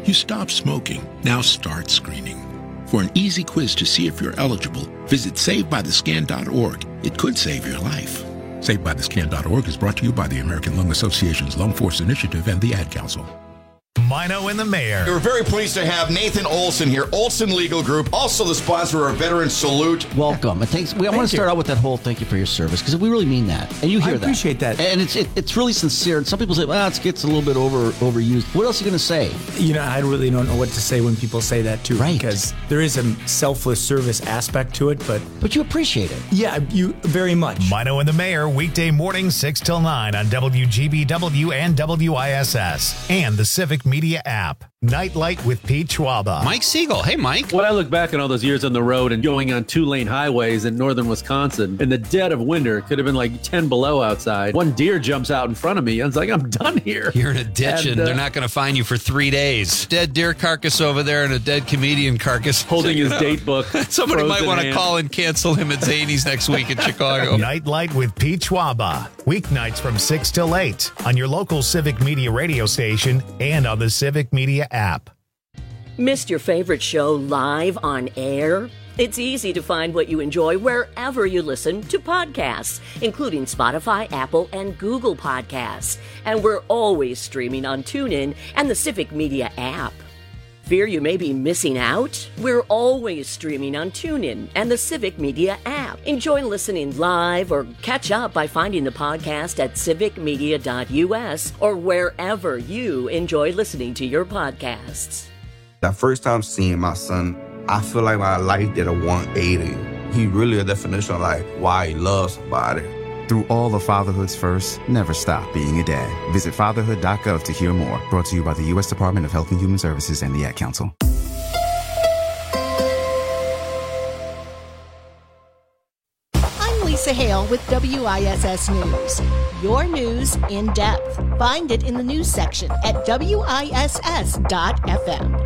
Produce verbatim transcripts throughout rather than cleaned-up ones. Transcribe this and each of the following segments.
You stopped smoking. Now start screening. For an easy quiz to see if you're eligible, visit save by the scan dot org. It could save your life. save by the scan dot org is brought to you by the American Lung Association's Lung Force Initiative and the Ad Council. Mino and the Mayor. We're very pleased to have Nathan Olson here, Olson Legal Group, also the sponsor of our Veteran Salute. Welcome. It takes, we, I want to start out with that whole thank you for your service, because we really mean that. And you hear I that. I appreciate that. And it's it, it's really sincere. And some people say, well, it gets a little bit over overused. What else are you going to say? You know, I really don't know what to say when people say that, too. Right. Because there is a selfless service aspect to it, but... But you appreciate it. Yeah, you very much. Mino and the Mayor, weekday morning, six till nine on W G B W and W I S S and the Civic Media app. Nightlight with Pete Schwaba. Mike Siegel. Hey, Mike. When I look back on all those years on the road and going on two-lane highways in northern Wisconsin, in the dead of winter, it could have been like ten below outside. One deer jumps out in front of me. I was like, I'm done here. You're in a ditch, and, and uh, they're not going to find you for three days. Dead deer carcass over there and a dead comedian carcass. Holding his date book. Somebody might want to hand. call and cancel him at Zany's next week in Chicago. Nightlight with Pete Schwaba. Weeknights from six till eight on your local Civic Media radio station and on the Civic Media app. Missed your favorite show live on air? It's easy to find what you enjoy wherever you listen to podcasts, including Spotify, Apple, and Google Podcasts. And we're always streaming on TuneIn and the Civic Media app. Fear you may be missing out? We're always streaming on TuneIn and the Civic Media app. Enjoy listening live or catch up by finding the podcast at civic media dot U S or wherever you enjoy listening to your podcasts. The first time seeing my son, I feel like my life did a one eighty. He really a definition of like why he loves somebody. Through all of fatherhood's first, never stop being a dad. Visit fatherhood dot gov to hear more. Brought to you by the U S Department of Health and Human Services and the Ad Council. I'm Lisa Hale with W I S S News. Your news in depth. Find it in the news section at W I S S dot F M.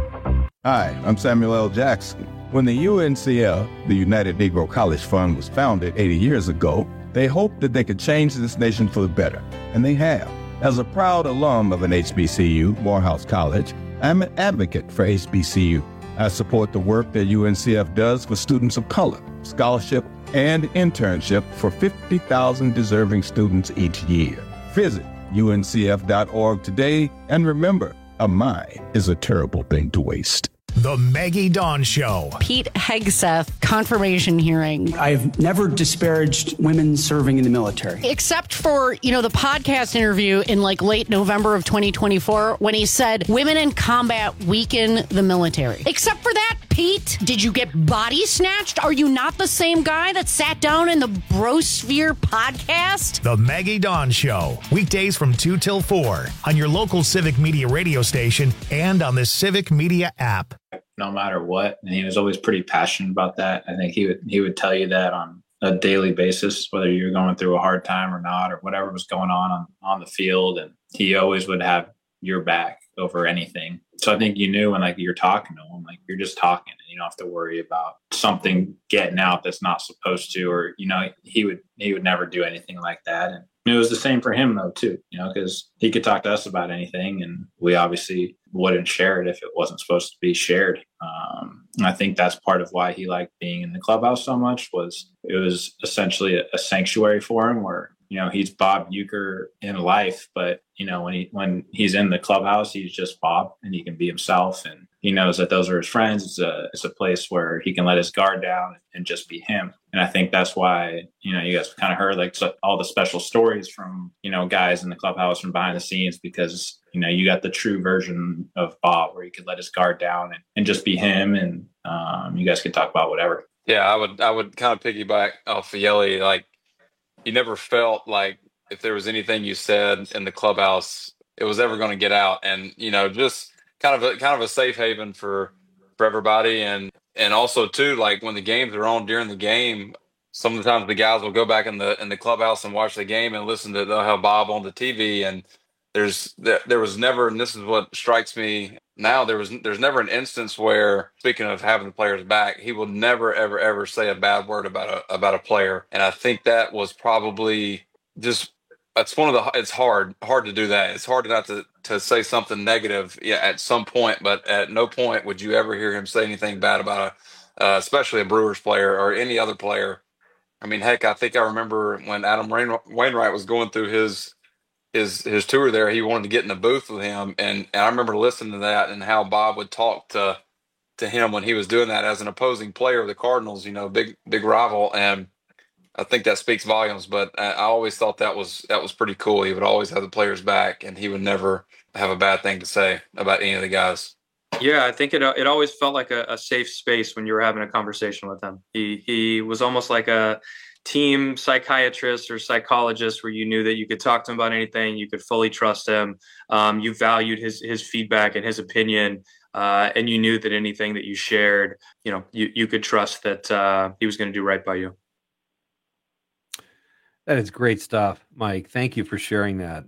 Hi, I'm Samuel L. Jackson. When the U N C F, the United Negro College Fund, was founded eighty years ago, they hoped that they could change this nation for the better, and they have. As a proud alum of an H B C U, Morehouse College, I'm an advocate for H B C U. I support the work that U N C F does for students of color, scholarship, and internship for fifty thousand deserving students each year. Visit U N C F dot org today, and remember, a mind is a terrible thing to waste. The Maggie Dawn Show. Pete Hegseth, confirmation hearing. I've never disparaged women serving in the military. Except for, you know, the podcast interview in like late November of twenty twenty-four when he said women in combat weaken the military. Except for that, Pete, did you get body snatched? Are you not the same guy that sat down in the Brosphere podcast? The Maggie Dawn Show. Weekdays from two till four on your local Civic Media radio station and on the Civic Media app. No matter what, and he was always pretty passionate about that. I think he would he would tell you that on a daily basis, whether you're going through a hard time or not, or whatever was going on on, on the field, and he always would have your back over anything. So I think you knew when like you're talking to him, like you're just talking, and you don't have to worry about something getting out that's not supposed to, or you know, he would he would never do anything like that. And it was the same for him though too, you know, because he could talk to us about anything, and we obviously wouldn't share it if it wasn't supposed to be shared. Um, and I think that's part of why he liked being in the clubhouse so much. Was it was essentially a, a sanctuary for him, where you know he's Bob Uecker in life, but you know when he when he's in the clubhouse, he's just Bob, and he can be himself, and he knows that those are his friends. It's a it's a place where he can let his guard down and just be him. And I think that's why, you know, you guys kind of heard like so, all the special stories from, you know, guys in the clubhouse from behind the scenes, because, you know, you got the true version of Bob where he could let his guard down and, and just be him. And um, you guys could talk about whatever. Yeah, I would I would kind of piggyback off of Yelly. Like, you never felt like if there was anything you said in the clubhouse, it was ever going to get out. And, you know, just kind of a kind of a safe haven for for everybody. And and also too, like when the games are on during the game, sometimes the guys will go back in the in the clubhouse and watch the game and listen to they'll have Bob on the T V. And there's there, there was never, and this is what strikes me now, there was there's never an instance where, speaking of having the players back, he will never ever ever say a bad word about a about a player. And I think that was probably just, it's one of the, it's hard hard to do that. It's hard not to to say something negative, yeah, at some point, but at no point would you ever hear him say anything bad about a, uh, especially a Brewers player or any other player. I mean, heck, I think I remember when Adam Wain- Wainwright was going through his his his tour there, he wanted to get in the booth with him, and, and I remember listening to that and how Bob would talk to to him when he was doing that as an opposing player of the Cardinals, you know, big big rival, and I think that speaks volumes. But I, I always thought that was that was pretty cool. He would always have the players back, and he would never have a bad thing to say about any of the guys. Yeah, I think it it always felt like a, a safe space when you were having a conversation with him. He he was almost like a team psychiatrist or psychologist where you knew that you could talk to him about anything, you could fully trust him, um, you valued his his feedback and his opinion, uh, and you knew that anything that you shared, you know, you, you could trust that uh, he was going to do right by you. That is great stuff, Mike. Thank you for sharing that.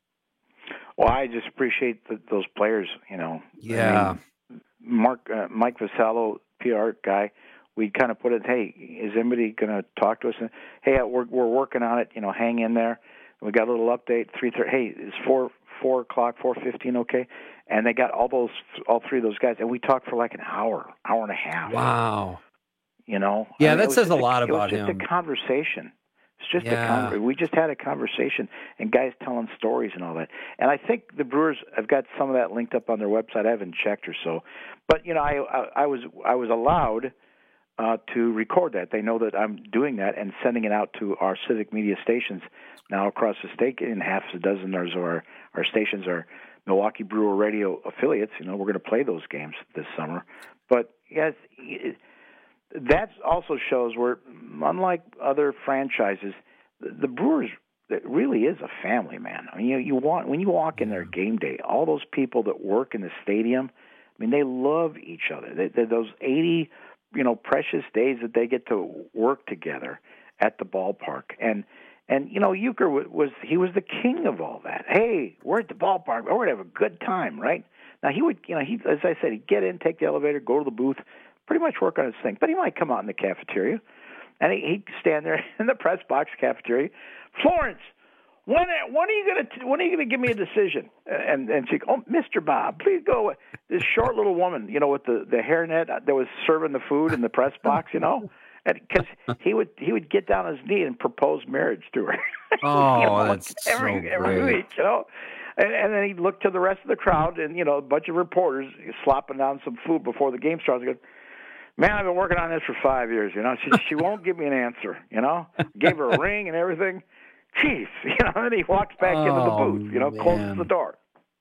Well, I just appreciate the, those players, you know. Yeah. I mean, Mark, uh, Mike Vasallo, P R guy, we kind of put it, hey, is anybody going to talk to us? And, hey, we're we're working on it, you know, hang in there. We got a little update, three thirty. Hey, it's four four o'clock, four fifteen, okay? And they got all those, all three of those guys, and we talked for like an hour, hour and a half. Wow. You know? Yeah, I mean, that says a lot a, about him. It was just him. a conversation. It's just Yeah. a con- we just had a conversation and guys telling stories and all that. And I think the Brewers have got some of that linked up on their website. I haven't checked or so, but you know, I I, I was I was allowed uh, to record that. They know that I'm doing that and sending it out to our civic media stations now across the state. In half a dozen of our our stations are Milwaukee Brewer Radio affiliates. You know, we're going to play those games this summer. But yes. It, that also shows where, unlike other franchises, the, the Brewers, it really is a family, man. I mean, you, you want when you walk in there game day, all those people that work in the stadium, I mean, they love each other. They, they, those eighty, you know, precious days that they get to work together at the ballpark, and and you know, Uecker was, was he was the king of all that. Hey, we're at the ballpark. We're going to have a good time, right? Now he would, you know, he as I said, he'd get in, take the elevator, go to the booth. Pretty much work on his thing, but he might come out in the cafeteria, and he, he'd stand there in the press box cafeteria. Florence, when when are you gonna when are you gonna give me a decision? And and she, oh, Mister Bob, please go. This short little woman, you know, with the the hairnet that was serving the food in the press box, you know, because he would he would get down on his knee and propose marriage to her. Oh, you know, that's every, so every great. week, you know. And, and then he'd look to the rest of the crowd, and you know, a bunch of reporters slopping down some food before the game starts. He goes, man, I've been working on this for five years, you know. She she won't give me an answer, you know. Gave her a ring and everything. Jeez, you know, and then he walks back Oh, into the booth, you know, man. closes the door.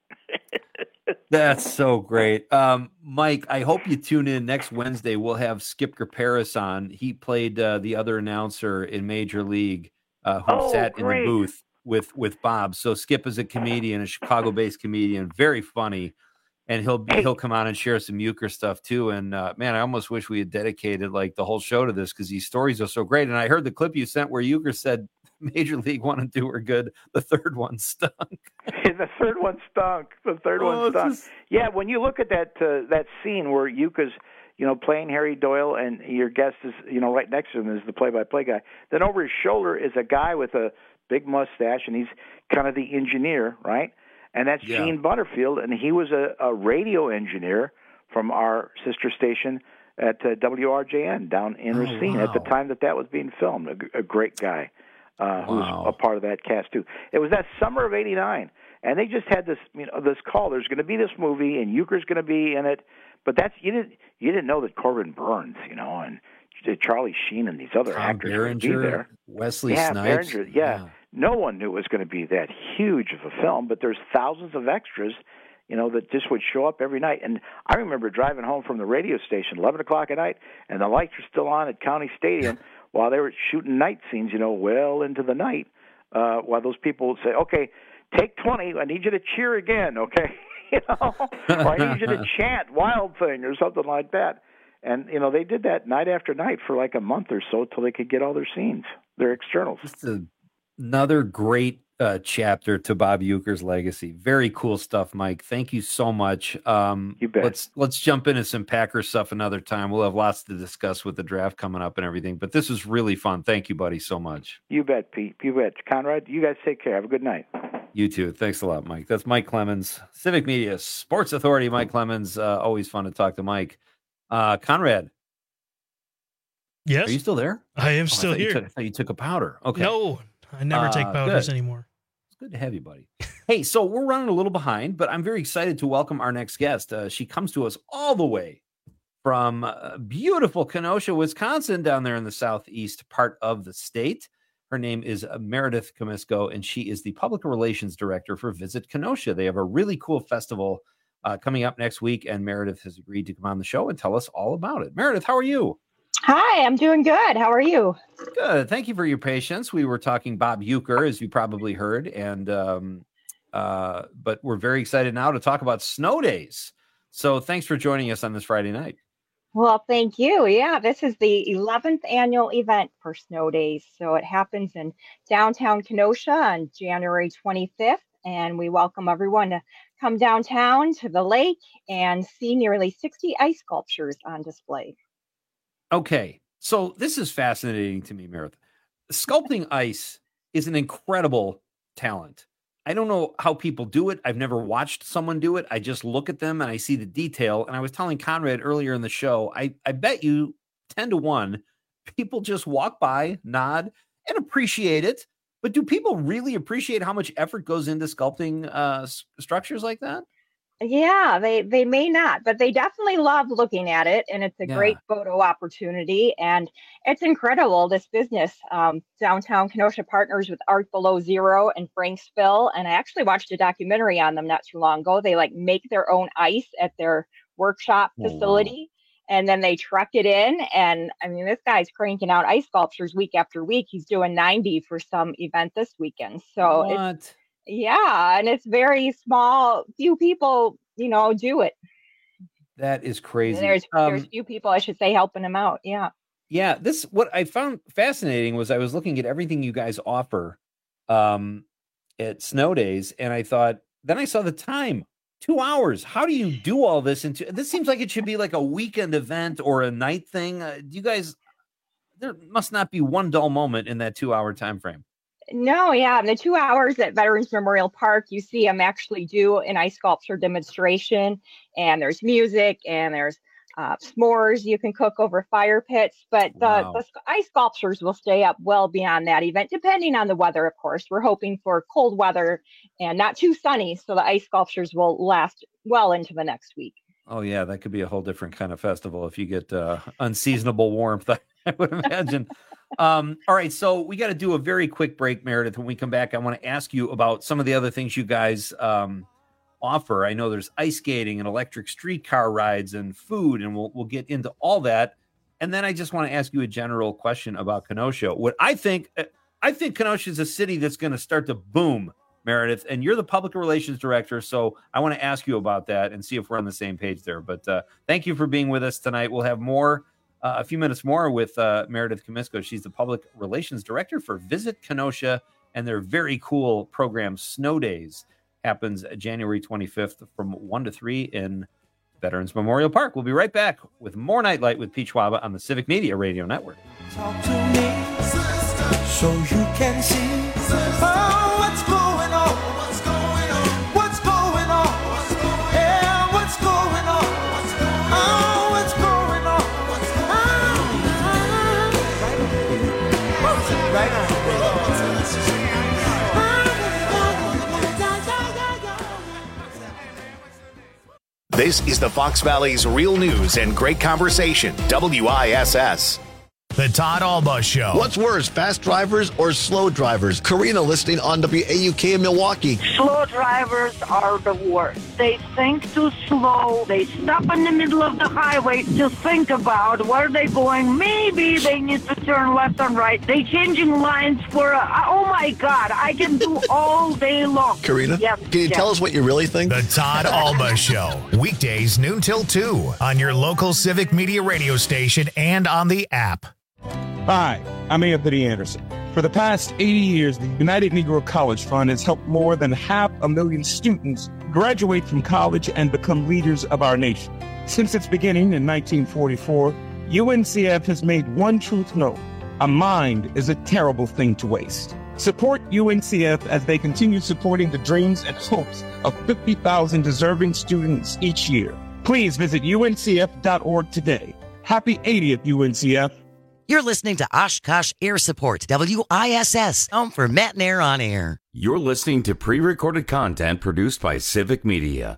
That's so great. Um, Mike, I hope you tune in next Wednesday. We'll have Skip Paris on. He played uh, the other announcer in Major League uh, who Oh, sat great. in the booth with, with Bob. So Skip is a comedian, a Chicago-based comedian, very funny. And he'll be, he'll come on and share some Uecker stuff too. And uh, man, I almost wish we had dedicated like the whole show to this because these stories are so great. And I heard the clip you sent where Uecker said Major League One and Two were good. The third one stunk. The third one stunk. The third Oh, one it's stunk. just- Yeah, when you look at that uh, that scene where Ueck's, you know, playing Harry Doyle and your guest is, you know, right next to him is the play-by-play guy. Then over his shoulder is a guy with a big mustache, and he's kind of the engineer, right? And that's Yeah. Gene Butterfield, and he was a, a radio engineer from our sister station at uh, W R J N down in Oh, Racine at the wow. time that that was being filmed. A, g- a great guy uh, who Wow. was a part of that cast too. It was that summer of eighty-nine, and they just had this, you know, this call. There's going to be this movie, and Uecker's going to be in it. But that's you didn't you didn't know that Corbin Burns, you know, and Charlie Sheen and these other Tom actors would be Berenger, there. Wesley yeah, Snipes. Berenger, yeah. No one knew it was going to be that huge of a film, but there's thousands of extras, you know, that just would show up every night. And I remember driving home from the radio station, eleven o'clock at night, and the lights were still on at County Stadium while they were shooting night scenes, you know, well into the night, uh, while those people would say, okay, take twenty, I need you to cheer again, okay? you know, or I need you to chant Wild Thing or something like that. And, you know, they did that night after night for like a month or so till they could get all their scenes, their externals. Just a, another great uh, chapter to Bob Uecker's legacy. Very cool stuff, Mike. Thank you so much. Um, you bet. Let's let's jump into some Packers stuff another time. We'll have lots to discuss with the draft coming up and everything. But this was really fun. Thank you, buddy, so much. You bet, Pete. You bet. Conrad, you guys take care. Have a good night. You too. Thanks a lot, Mike. That's Mike Clemens, Civic Media Sports Authority. Mike Clemens. Uh, always fun to talk to Mike. Uh, Conrad. Yes. Are you still there? I am oh, still I here. You took, I thought you took a powder. Okay. No, I never uh, take powders good. anymore. It's good to have you, buddy. Hey, so we're running a little behind, but I'm very excited to welcome our next guest. Uh, she comes to us all the way from uh, beautiful Kenosha, Wisconsin, down there in the southeast part of the state. Her name is Meredith Comisko, and she is the public relations director for Visit Kenosha. They have a really cool festival uh, coming up next week, and Meredith has agreed to come on the show and tell us all about it. Meredith, how are you? Hi, I'm doing good. How are you? Good. Thank you for your patience. We were talking Bob Uecker, as you probably heard, and um, uh, but we're very excited now to talk about snow days. So thanks for joining us on this Friday night. Well, thank you. Yeah, this is the eleventh annual event for Snow Days. So it happens in downtown Kenosha on January twenty-fifth, and we welcome everyone to come downtown to the lake and see nearly sixty ice sculptures on display. Okay, so this is fascinating to me, Meredith. Sculpting ice is an incredible talent. I don't know how people do it. I've never watched someone do it. I just look at them and I see the detail. And I was telling Conrad earlier in the show, I, I bet you ten to one, people just walk by, nod, and appreciate it. But do people really appreciate how much effort goes into sculpting uh, s- structures like that? Yeah, they, they may not, but they definitely love looking at it. And it's a Yeah. great photo opportunity. And it's incredible, this business. Um, downtown Kenosha partners with Art Below Zero and Franksville. And I actually watched a documentary on them not too long ago. They like make their own ice at their workshop Oh, wow. facility. And then they truck it in. And I mean, this guy's cranking out ice sculptures week after week. He's doing ninety for some event this weekend. So it's, What? yeah, and it's very small. Few people, you know, do it. That is crazy. There's there's Um, few people, I should say, helping him out. Yeah. Yeah, this what I found fascinating was I was looking at everything you guys offer um, at Snow Days, and I thought, then I saw the time, two hours. How do you do all this? Into this seems like it should be like a weekend event or a night thing. Uh, do you guys? There must not be one dull moment in that two-hour time frame. No, yeah, the two hours at Veterans Memorial Park, you see them actually do an ice sculpture demonstration, and there's music and there's uh, s'mores you can cook over fire pits. But the, Wow. the sc- ice sculptures will stay up well beyond that event, depending on the weather, of course. We're hoping for cold weather and not too sunny, so the ice sculptures will last well into the next week. Oh yeah, that could be a whole different kind of festival if you get uh, unseasonable warmth. I would imagine. um, all right, so we got to do a very quick break, Meredith. When we come back, I want to ask you about some of the other things you guys um, offer. I know there's ice skating and electric streetcar rides and food, and we'll we'll get into all that. And then I just want to ask you a general question about Kenosha. What I think, I think Kenosha is a city that's going to start to boom, Meredith, and you're the public relations director, so I want to ask you about that and see if we're on the same page there. But uh, thank you for being with us tonight. We'll have more, uh, a few minutes more with uh, Meredith Comisko. She's the public relations director for Visit Kenosha, and their very cool program, Snow Days, happens January twenty-fifth from one to three in Veterans Memorial Park. We'll be right back with more Nightlight with Pete Schwaba on the Civic Media Radio Network. Talk to me so you can see oh, what's going on. What's going on? What's going on? What's going on? Yeah, what's going on? What's going on? Oh, what's going on? What's going on? Right on. This is the Fox Valley's Real News and Great Conversation, W I S S. The Todd Alba Show. What's worse, fast drivers or slow drivers? Karina listening on W A U K in Milwaukee. Slow drivers are the worst. They think too slow. They stop in the middle of the highway to think about where they're going. Maybe they need to turn left and right. They changing lines for, a, oh my God, I can do all day long. Karina, yes, can you yes. tell us what you really think? The Todd Alba Show. Weekdays noon till two on your local Civic Media radio station and on the app. Hi, I'm Anthony Anderson. For the past eighty years, the United Negro College Fund has helped more than half a million students graduate from college and become leaders of our nation. Since its beginning in nineteen forty-four, U N C F has made one truth known: a mind is a terrible thing to waste. Support U N C F as they continue supporting the dreams and hopes of fifty thousand deserving students each year. Please visit U N C F dot org today. Happy eightieth, U N C F. You're listening to Oshkosh Air Support, W I S S, home for Matt and Air on Air. You're listening to pre-recorded content produced by Civic Media.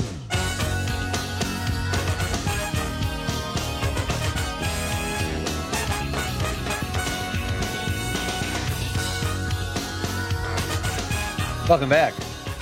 Welcome back.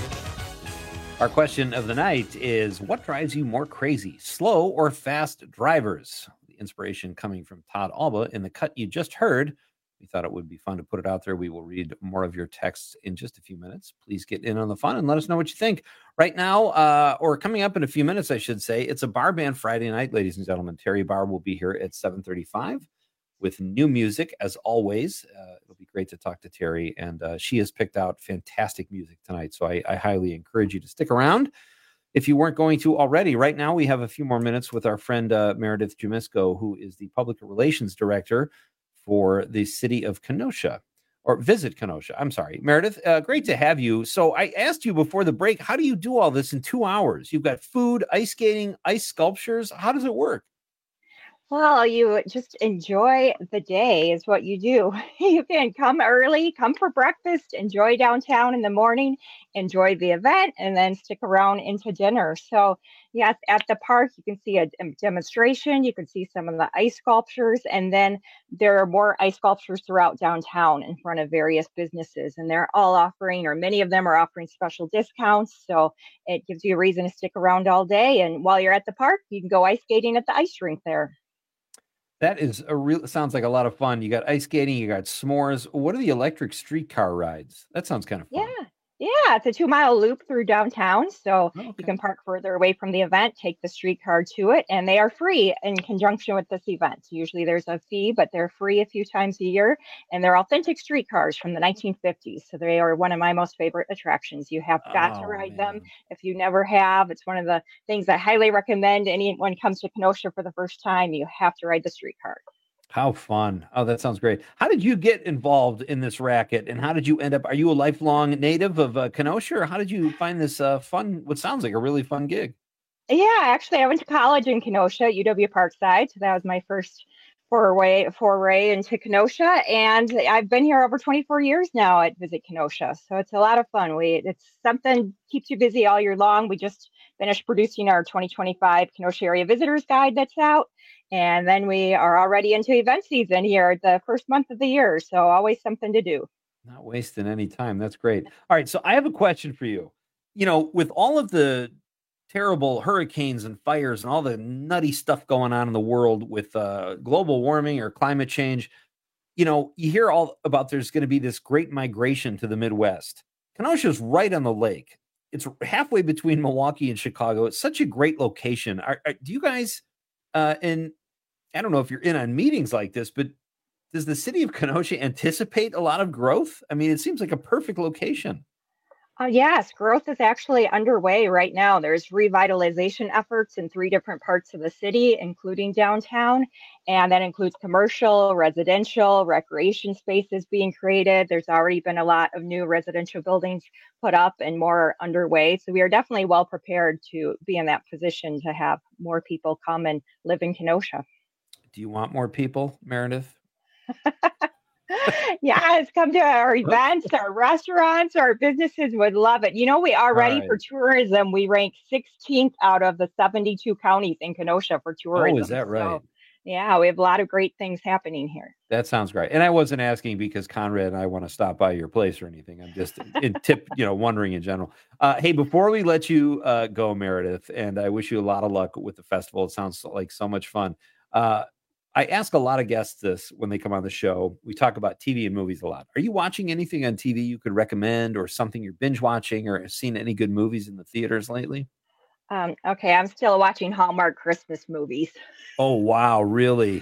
Our question of the night is, what drives you more crazy, slow or fast drivers? The inspiration coming from Todd Alba in the cut you just heard. We thought it would be fun to put it out there. We will read more of your texts in just a few minutes. Please get in on the fun and let us know what you think. Right now, uh, or coming up in a few minutes, I should say, it's a Bar Band Friday night, ladies and gentlemen. Terry Barr will be here at seven thirty-five with new music, as always. Uh, it'll be great to talk to Terry, and uh, she has picked out fantastic music tonight, so I, I highly encourage you to stick around. If you weren't going to already, right now we have a few more minutes with our friend uh, Meredith Jumisko, who is the Public Relations Director for the city of Kenosha, or Visit Kenosha. I'm sorry, Meredith, uh, great to have you. So I asked you before the break, how do you do all this in two hours? You've got food, ice skating, ice sculptures. How does it work? Well, you just enjoy the day is what you do. You can come early, come for breakfast, enjoy downtown in the morning, enjoy the event, and then stick around into dinner. So yes, at the park, you can see a demonstration. You can see some of the ice sculptures, and then there are more ice sculptures throughout downtown in front of various businesses, and they're all offering, or many of them are offering special discounts. So it gives you a reason to stick around all day. And while you're at the park, you can go ice skating at the ice rink there. That is a real, sounds like a lot of fun. You got ice skating, you got s'mores. What are the electric streetcar rides? That sounds kind of fun. Yeah. Yeah, it's a two mile loop through downtown. So okay. You can park further away from the event, take the streetcar to it, and they are free in conjunction with this event. Usually there's a fee, but they're free a few times a year. And they're authentic streetcars from the nineteen fifties. So they are one of my most favorite attractions. You have got Oh, to ride man. them if you never have. It's one of the things I highly recommend. Anyone comes to Kenosha for the first time, you have to ride the streetcar. How fun. Oh, that sounds great. How did you get involved in this racket, and how did you end up? Are you a lifelong native of uh, Kenosha, or how did you find this uh, fun, what sounds like a really fun gig? Yeah, actually, I went to college in Kenosha, U W Parkside. So that was my first foray, foray into Kenosha. And I've been here over twenty-four years now at Visit Kenosha. So it's a lot of fun. We It's something keeps you busy all year long. We just finished producing our twenty twenty-five Kenosha Area Visitors Guide that's out. And then we are already into event season here, the first month of the year. So always something to do. Not wasting any time. That's great. All right. So I have a question for you. You know, with all of the terrible hurricanes and fires and all the nutty stuff going on in the world with uh, global warming or climate change, you know, you hear all about there's going to be this great migration to the Midwest. Kenosha's right on the lake. It's halfway between Milwaukee and Chicago. It's such a great location. Are, are, do you guys, uh, and I don't know if you're in on meetings like this, but does the city of Kenosha anticipate a lot of growth? I mean, it seems like a perfect location. Uh, yes, growth is actually underway right now. There's revitalization efforts in three different parts of the city, including downtown. And that includes commercial, residential, recreation spaces being created. There's already been a lot of new residential buildings put up and more underway. So we are definitely well prepared to be in that position to have more people come and live in Kenosha. Do you want more people, Meredith? Yes, come to our events, our restaurants, our businesses would love it. You know, we are ready right. for tourism. We rank sixteenth out of the seventy-two counties in Kenosha for tourism. Oh, is that right? So, yeah, we have a lot of great things happening here. That sounds great. And I wasn't asking because Conrad and I want to stop by your place or anything. I'm just in tip, you know, wondering in general. Uh, hey, before we let you uh, go, Meredith, and I wish you a lot of luck with the festival. It sounds like so much fun. Uh, I ask a lot of guests this when they come on the show. We talk about T V and movies a lot. Are you watching anything on T V you could recommend, or something you're binge watching, or seen any good movies in the theaters lately? Um, okay, I'm still watching Hallmark Christmas movies. Oh, wow. Really?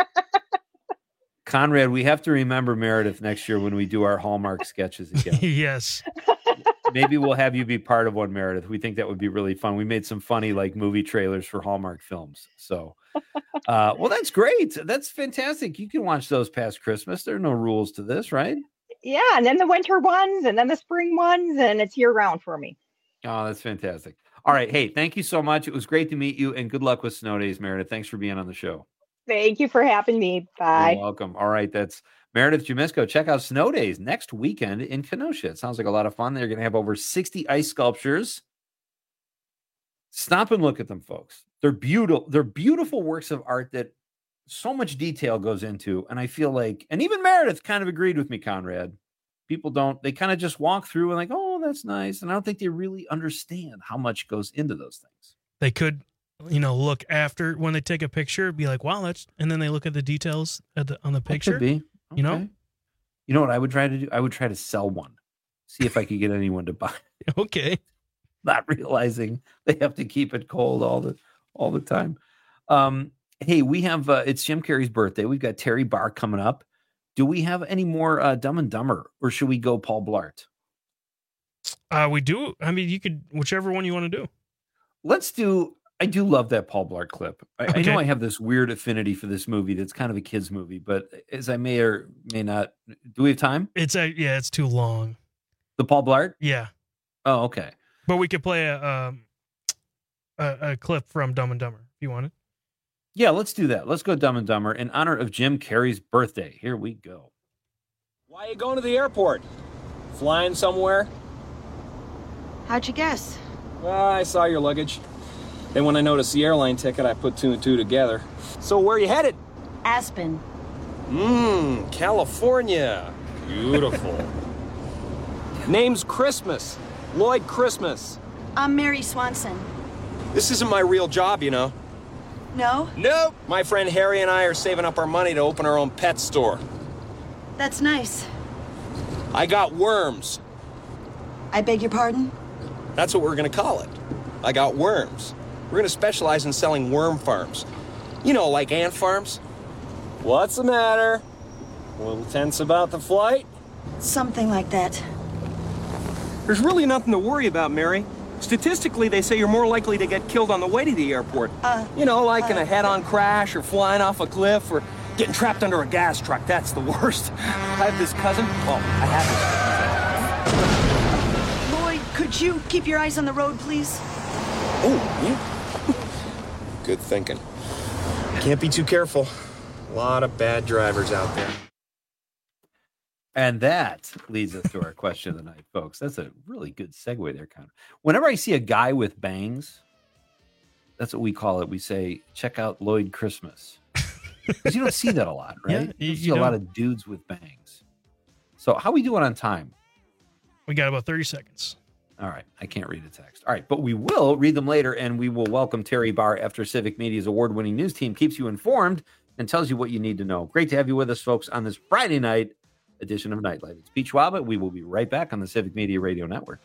Conrad, we have to remember Meredith next year when we do our Hallmark sketches again. Yes. Maybe we'll have you be part of one, Meredith. We think that would be really fun. We made some funny like movie trailers for Hallmark films. So, uh, well, that's great. That's fantastic. You can watch those past Christmas. There are no rules to this, right? Yeah, and then the winter ones, and then the spring ones, and it's year round for me. Oh, that's fantastic. All right. Hey, thank you so much. It was great to meet you, and good luck with snow days, Meredith. Thanks for being on the show. Thank you for having me. Bye. You're welcome. All right. That's Meredith Jumisko. Check out Snow Days next weekend in Kenosha. It sounds like a lot of fun. They're going to have over sixty ice sculptures. Stop and look at them, folks. They're beautiful. They're beautiful works of art that so much detail goes into. And I feel like, and even Meredith kind of agreed with me, Conrad. People don't, they kind of just walk through and like, oh, that's nice. And I don't think they really understand how much goes into those things. They could, you know, look after when they take a picture, be like, wow, that's, and then they look at the details at the, on the picture. Could be. Okay. You know? You know what I would try to do? I would try to sell one. See if I could get anyone to buy it. Okay. Not realizing they have to keep it cold all the all the time. Um, hey, we have uh, it's Jim Carrey's birthday. We've got Terry Barr coming up. Do we have any more uh, Dumb and Dumber, or should we go Paul Blart? Uh, we do. I mean, you could whichever one you want to do. Let's do. I do love that Paul Blart clip. I, okay. I know I have this weird affinity for this movie. That's kind of a kid's movie, but as I may or may not, do we have time? It's a yeah. It's too long. The Paul Blart. Yeah. Oh, okay. But we could play a, um, a a clip from Dumb and Dumber if you want it. Yeah, let's do that. Let's go Dumb and Dumber in honor of Jim Carrey's birthday. Here we go. Why are you going to the airport? Flying somewhere? How'd you guess? Well, I saw your luggage. Then when I noticed the airline ticket, I put two and two together. So where are you headed? Aspen. Mmm, California. Beautiful. Name's Christmas. Lloyd Christmas. I'm Mary Swanson. This isn't my real job, you know. No? Nope. My friend Harry and I are saving up our money to open our own pet store. That's nice. I got worms. I beg your pardon? That's what we're going to call it. I got worms. We're going to specialize in selling worm farms. You know, like ant farms. What's the matter? A little tense about the flight? Something like that. There's really nothing to worry about, Mary. Statistically, they say you're more likely to get killed on the way to the airport. Uh, you know, like uh, in a head-on crash or flying off a cliff or getting trapped under a gas truck. That's the worst. I have this cousin. Well, I have this cousin. Lloyd, could you keep your eyes on the road, please? Oh, yeah. Good thinking. Can't be too careful. A lot of bad drivers out there. And that leads us to our question of the night, folks. That's a really good segue there, Connor. Whenever I see a guy with bangs, that's what we call it. We say, check out Lloyd Christmas. Because you don't see that a lot, right? Yeah, you, you you see don't. a lot of dudes with bangs. So how we doing on time? We got about thirty seconds. All right. I can't read a text. All right. But we will read them later, and we will welcome Terry Barr after Civic Media's award-winning news team keeps you informed and tells you what you need to know. Great to have you with us, folks, on this Friday night edition of Nightlight. It's Pete Schwab. We will be right back on the Civic Media Radio Network.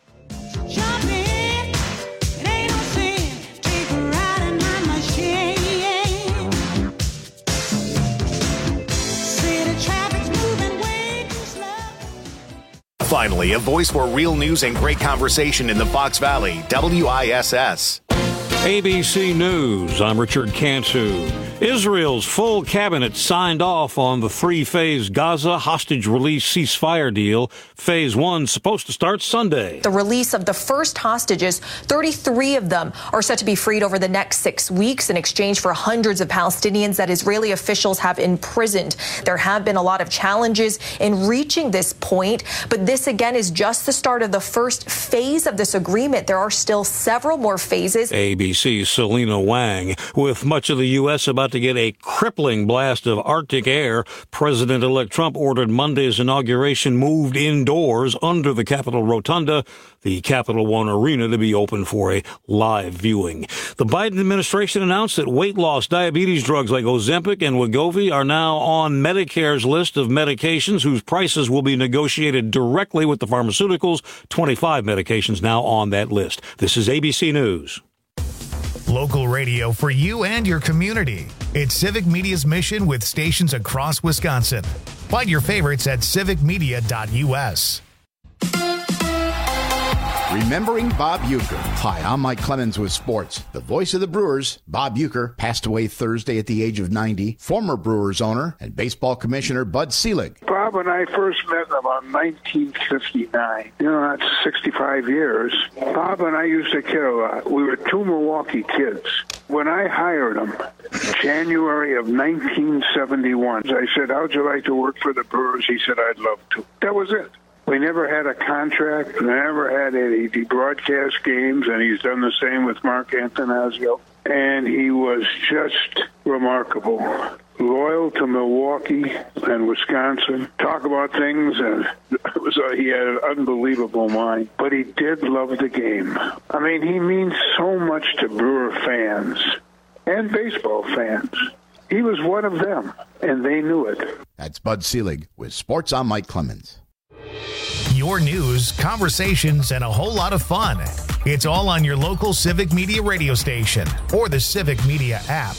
Finally, a voice for real news and great conversation in the Fox Valley. W I S S. A B C News, I'm Richard Cantu. Israel's full cabinet signed off on the three-phase Gaza hostage release ceasefire deal. Phase one supposed to start Sunday. The release of the first hostages, thirty-three of them are set to be freed over the next six weeks in exchange for hundreds of Palestinians that Israeli officials have imprisoned. There have been a lot of challenges in reaching this point, but this again is just the start of the first phase of this agreement. There are still several more phases. A B C's Selena Wang. With much of the U S about to get a crippling blast of Arctic air, President-elect Trump ordered Monday's inauguration moved indoors under the Capitol Rotunda, the Capital One Arena, to be open for a live viewing. The Biden administration announced that weight loss diabetes drugs like Ozempic and Wegovy are now on Medicare's list of medications whose prices will be negotiated directly with the pharmaceuticals. twenty-five medications now on that list. This is A B C News. Local radio for you and your community. It's Civic Media's mission with stations across Wisconsin. Find your favorites at civic media dot U S. Remembering Bob Uecker. Hi, I'm Mike Clemens with sports. The voice of the Brewers, Bob Uecker, passed away Thursday at the age of ninety. Former Brewers owner and baseball commissioner Bud Selig. Bob and I first met in about nineteen fifty-nine. You know, that's sixty-five years. Bob and I used to kid a lot. We were two Milwaukee kids. When I hired him, January of nineteen seventy-one, I said, how'd you like to work for the Brewers? He said, I'd love to. That was it. We never had a contract. We never had any broadcast games, and he's done the same with Mark Antanasio. And he was just remarkable. Loyal to Milwaukee and Wisconsin. Talk about things, and it was a, he had an unbelievable mind. But he did love the game. I mean, he means so much to Brewer fans and baseball fans. He was one of them, and they knew it. That's Bud Selig with Sports. I'm Mike Clemens. Your news, conversations, and a whole lot of fun. It's all on your local Civic Media radio station or the Civic Media app.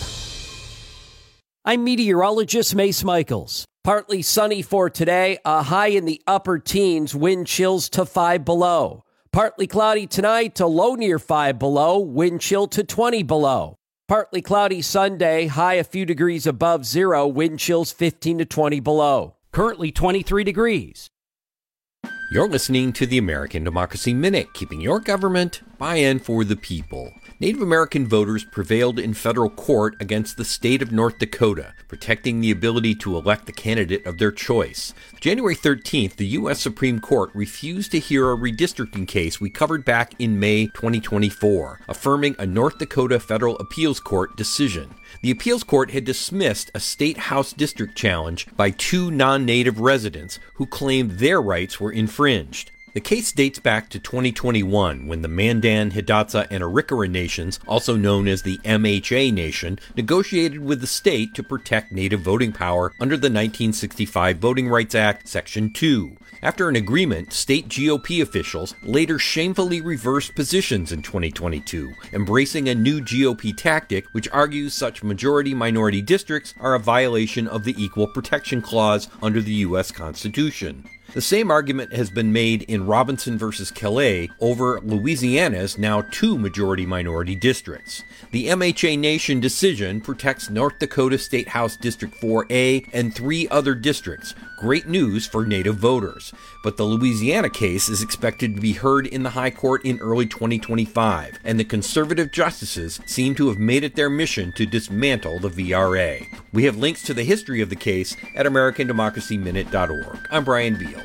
I'm meteorologist Mace Michaels. Partly sunny for today, a high in the upper teens, wind chills to five below. Partly cloudy tonight to low near five below, wind chill to twenty below. Partly cloudy Sunday, high a few degrees above zero, wind chills fifteen to twenty below. Currently twenty-three degrees. You're listening to the American Democracy Minute, keeping your government by and for the people. Native American voters prevailed in federal court against the state of North Dakota, protecting the ability to elect the candidate of their choice. January thirteenth, the U S Supreme Court refused to hear a redistricting case we covered back in May twenty twenty-four, affirming a North Dakota federal appeals court decision. The appeals court had dismissed a state house district challenge by two non-native residents who claimed their rights were infringed. The case dates back to twenty twenty-one, when the Mandan, Hidatsa, and Arikara nations, also known as the M H A Nation, negotiated with the state to protect native voting power under the nineteen sixty-five Voting Rights Act, Section two. After an agreement, state G O P officials later shamefully reversed positions in twenty twenty-two, embracing a new G O P tactic which argues such majority-minority districts are a violation of the Equal Protection Clause under the U S Constitution. The same argument has been made in Robinson versus Calais over Louisiana's now two majority-minority districts. The M H A Nation decision protects North Dakota State House District four A and three other districts. Great news for Native voters. But the Louisiana case is expected to be heard in the High Court in early twenty twenty-five, and the conservative justices seem to have made it their mission to dismantle the V R A. We have links to the history of the case at American Democracy Minute dot org. I'm Brian Beal.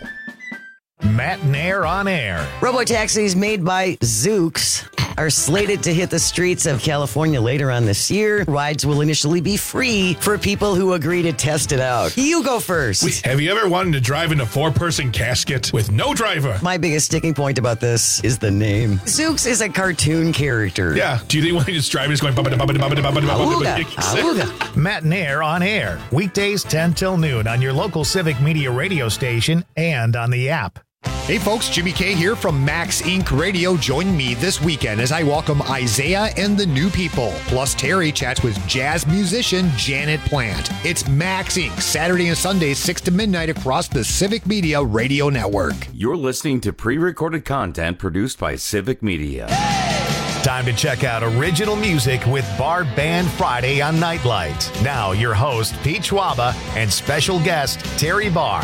Matt Nair on air. Robotaxis made by Zoox are slated to hit the streets of California later on this year. Rides will initially be free for people who agree to test it out. You go first. Wait, have you ever wanted to drive in a four-person casket with no driver? My biggest sticking point about this is the name. Zoox is a cartoon character. Yeah. Do you think when he just driving, he's going... Awooga. Awooga. Matt Nair on air. Weekdays ten till noon on your local Civic Media radio station and on the app. Hey folks, Jimmy K here from Max Incorporated. Radio. Join me this weekend as I welcome Isaiah and the New People. Plus Terry chats with jazz musician Janet Plant. It's Max Incorporated. Saturday and Sunday, six to midnight across the Civic Media Radio Network. You're listening to pre-recorded content produced by Civic Media. Time to check out original music with Bar Band Friday on Nightlight. Now your host, Pete Schwaba, and special guest, Terry Barr.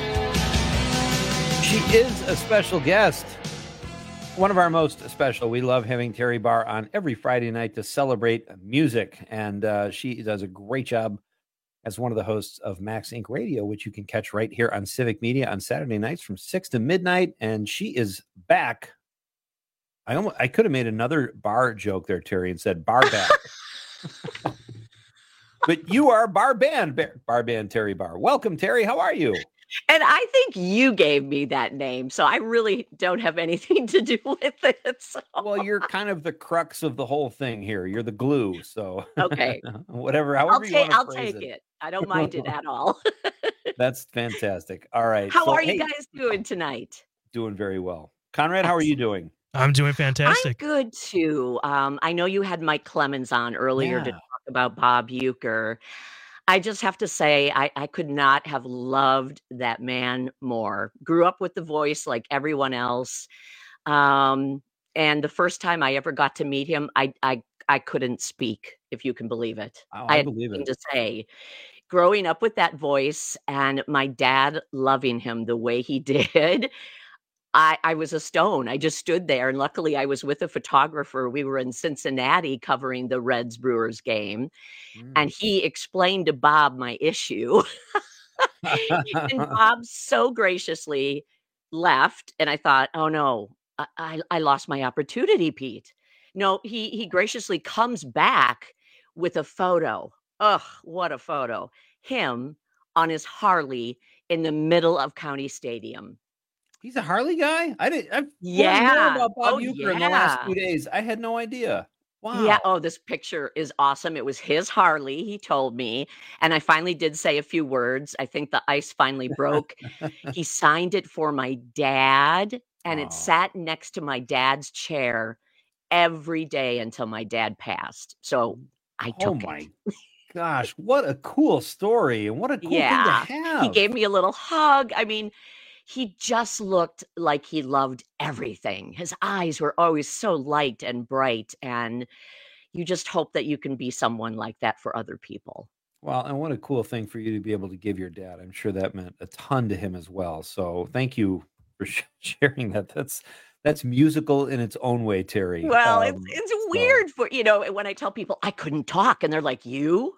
She is a special guest. One of our most special. We love having Terry Barr on every Friday night to celebrate music. And uh, she does a great job as one of the hosts of Max Incorporated. Radio, which you can catch right here on Civic Media on Saturday nights from six to midnight. And she is back. I almost, I could have made another bar joke there, Terry, and said bar back. But you are Bar Band, Bar Band Terry Barr. Welcome, Terry. How are you? And I think you gave me that name, so I really don't have anything to do with it. So. Well, you're kind of the crux of the whole thing here. You're the glue. So okay, whatever. However I'll take, you want to I'll phrase take it. it. I don't mind it at all. That's fantastic. All right. How so, are hey, you guys doing tonight? Doing very well. Conrad, how are you doing? I'm doing fantastic. I'm good too. Um, I know you had Mike Clemens on earlier Yeah. to talk about Bob Uecker. I just have to say, I, I could not have loved that man more. Grew up with the voice like everyone else. Um, and the first time I ever got to meet him, I I I couldn't speak, if you can believe it. Oh, I I had believe nothing it. to say. Growing up with that voice and my dad loving him the way he did, I, I was a stone. I just stood there. And luckily, I was with a photographer. We were in Cincinnati covering the Reds Brewers game. Mm. And he explained to Bob my issue. And Bob so graciously left. And I thought, oh no, I, I, I lost my opportunity, Pete. No, he, he graciously comes back with a photo. Ugh, what a photo. Him on his Harley in the middle of County Stadium. He's a Harley guy? I didn't. I've Yeah. learned more about Bob Oh, Uecker in the last yeah. few days. I had no idea. Wow. Yeah. Oh, this picture is awesome. It was his Harley, he told me. And I finally did say a few words. I think the ice finally broke. He signed it for my dad, and Aw. it sat next to my dad's chair every day until my dad passed. So I Oh took my it. gosh, what a cool story and what a cool Yeah. thing to have. He gave me a little hug. I mean, he just looked like he loved everything. His eyes were always so light and bright, and you just hope that you can be someone like that for other people. Well, and what a cool thing for you to be able to give your dad. I'm sure that meant a ton to him as well. So thank you for sh- sharing that. That's that's musical in its own way, Terry. Well, it's Um, it's so- weird for, you know, when I tell people I couldn't talk and they're like, "You?"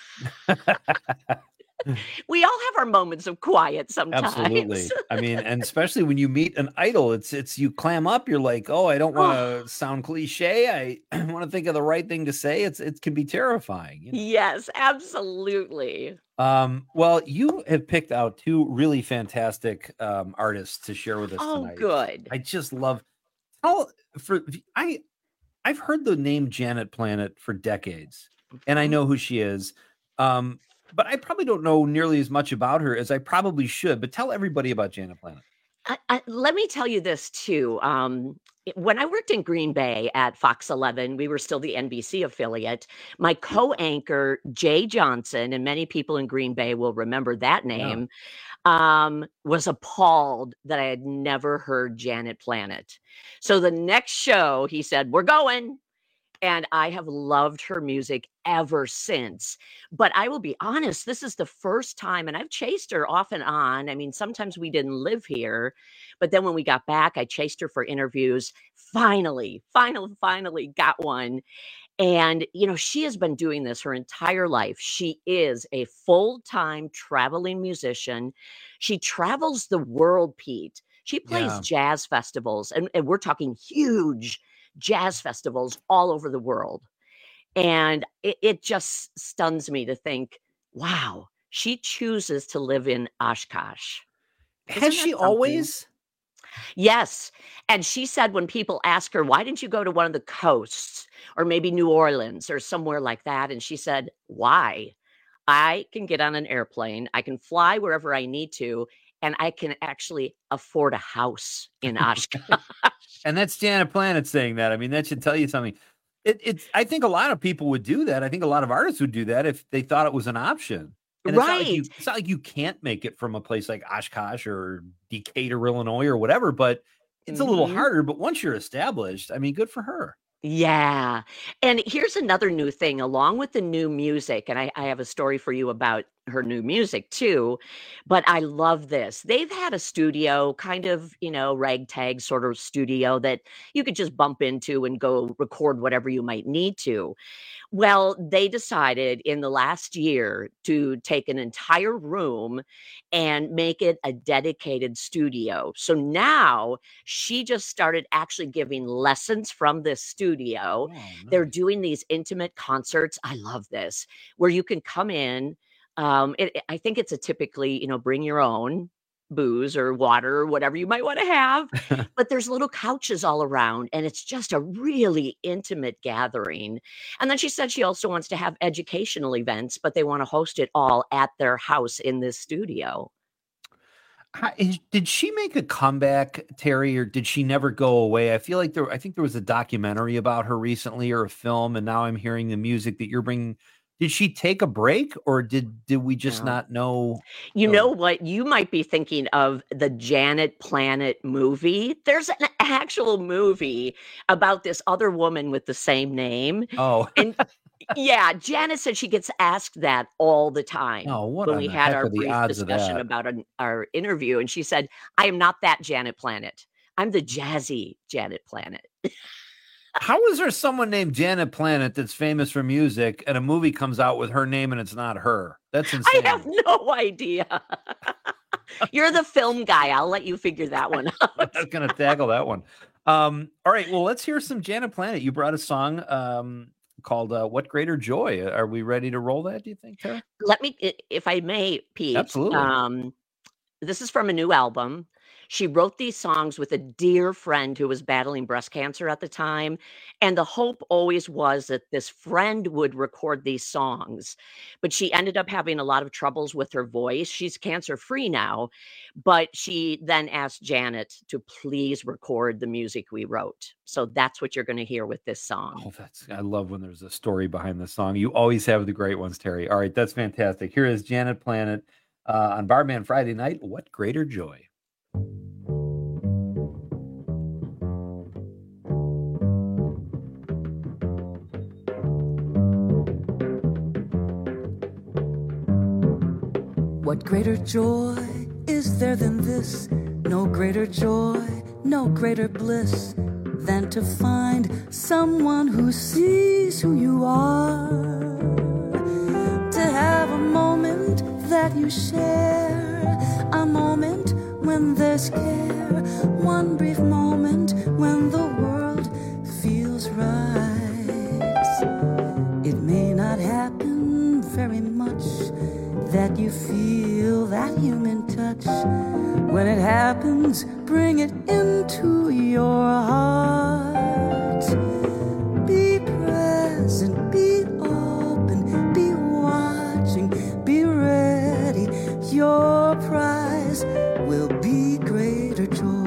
We all have our moments of quiet sometimes. Absolutely. I mean, and especially when you meet an idol, it's it's you clam up. You're like, oh, I don't want to sound cliche. I want to think of the right thing to say. It's it can be terrifying. you know? Yes, absolutely. Um, well, you have picked out two really fantastic um, artists to share with us Oh, tonight. good. I just love. Tell for I, I've heard the name Janet Planet for decades, and I know who she is. Um, but I probably don't know nearly as much about her as I probably should. But tell everybody about Janet Planet. I, I, let me tell you this too. Um, it- when I worked in Green Bay at Fox eleven, we were still the N B C affiliate. My co-anchor, Jay Johnson, and many people in Green Bay will remember that name, um, was appalled that I had never heard Janet Planet. So the next show, he said, "We're going." And I have loved her music ever since. But I will be honest, this is the first time, and I've chased her off and on. I mean, sometimes we didn't live here, but then when we got back, I chased her for interviews. Finally, finally, finally got one. And, you know, she has been doing this her entire life. She is a full-time traveling musician. She travels the world, Pete. She plays Yeah. jazz festivals, and, and we're talking huge jazz festivals all over the world. And it, it just stuns me to think, wow, she chooses to live in Oshkosh. Isn't Has that she something? always? Yes. And she said when people ask her, why didn't you go to one of the coasts or maybe New Orleans or somewhere like that? And she said, why? I can get on an airplane, I can fly wherever I need to, and I can actually afford a house in Oshkosh. And that's Janet Planet saying that. I mean, that should tell you something. It, it's. I think a lot of people would do that. I think a lot of artists would do that if they thought it was an option. And it's not like you, Right. it's not like you can't make it from a place like Oshkosh or Decatur, Illinois, or whatever. But it's a little Mhm. harder. But once you're established, I mean, good for her. Yeah. And here's another new thing along with the new music. And I, I have a story for you about her new music too. But I love this. They've had a studio, kind of, you know, ragtag sort of studio that you could just bump into and go record whatever you might need to. Well, they decided in the last year to take an entire room and make it a dedicated studio. So now she just started actually giving lessons from this studio. They're doing these intimate concerts. I love this, where you can come in. Um, it, it- I think it's a typically, you know, bring your own booze or water or whatever you might want to have. But there's little couches all around, and it's just a really intimate gathering. And then she said she also wants to have educational events, but they want to host it all at their house in this studio. How- is- Did she make a comeback, Terry, or did she never go away? I feel like there. I think there was a documentary about her recently, or a film, and now I'm hearing the music that you're bringing Did she take a break, or did did we just No. not know? You know what? You might be thinking of the Janet Planet movie. There's an actual movie about this other woman with the same name. Oh, And yeah, Janet said she gets asked that all the time Oh, what when on we the had heck our are the brief odds of discussion that? about an, our interview. And she said, I am not that Janet Planet. I'm the jazzy Janet Planet. How is there someone named Janet Planet that's famous for music, and a movie comes out with her name and it's not her? That's insane. I have no idea. You're the film guy. I'll let you figure that one out. I'm not going to tackle that one. Um, all right. Well, let's hear some Janet Planet. You brought a song um, called uh, What Greater Joy. Are we ready to roll that, do you think, Tara? Let me, i- if I may, Pete. Absolutely. Um, this is from a new album. She wrote these songs with a dear friend who was battling breast cancer at the time. And the hope always was that this friend would record these songs. But she ended up having a lot of troubles with her voice. She's cancer free now. But she then asked Janet to please record the music we wrote. So that's what you're going to hear with this song. Oh, that's I love when there's a story behind the song. You always have the great ones, Terry. All right, that's fantastic. Here is Janet Planet uh, on Barman Friday night. What Greater Joy. What greater joy is there than this? No greater joy, no greater bliss than to find someone who sees who you are. To have a moment that you share, a moment when there's care, one brief moment when the world feels right. It may not happen very much that you feel that human touch. When it happens, bring it into your heart. Be present, be open, be watching, be ready. Your prize will be greater joy.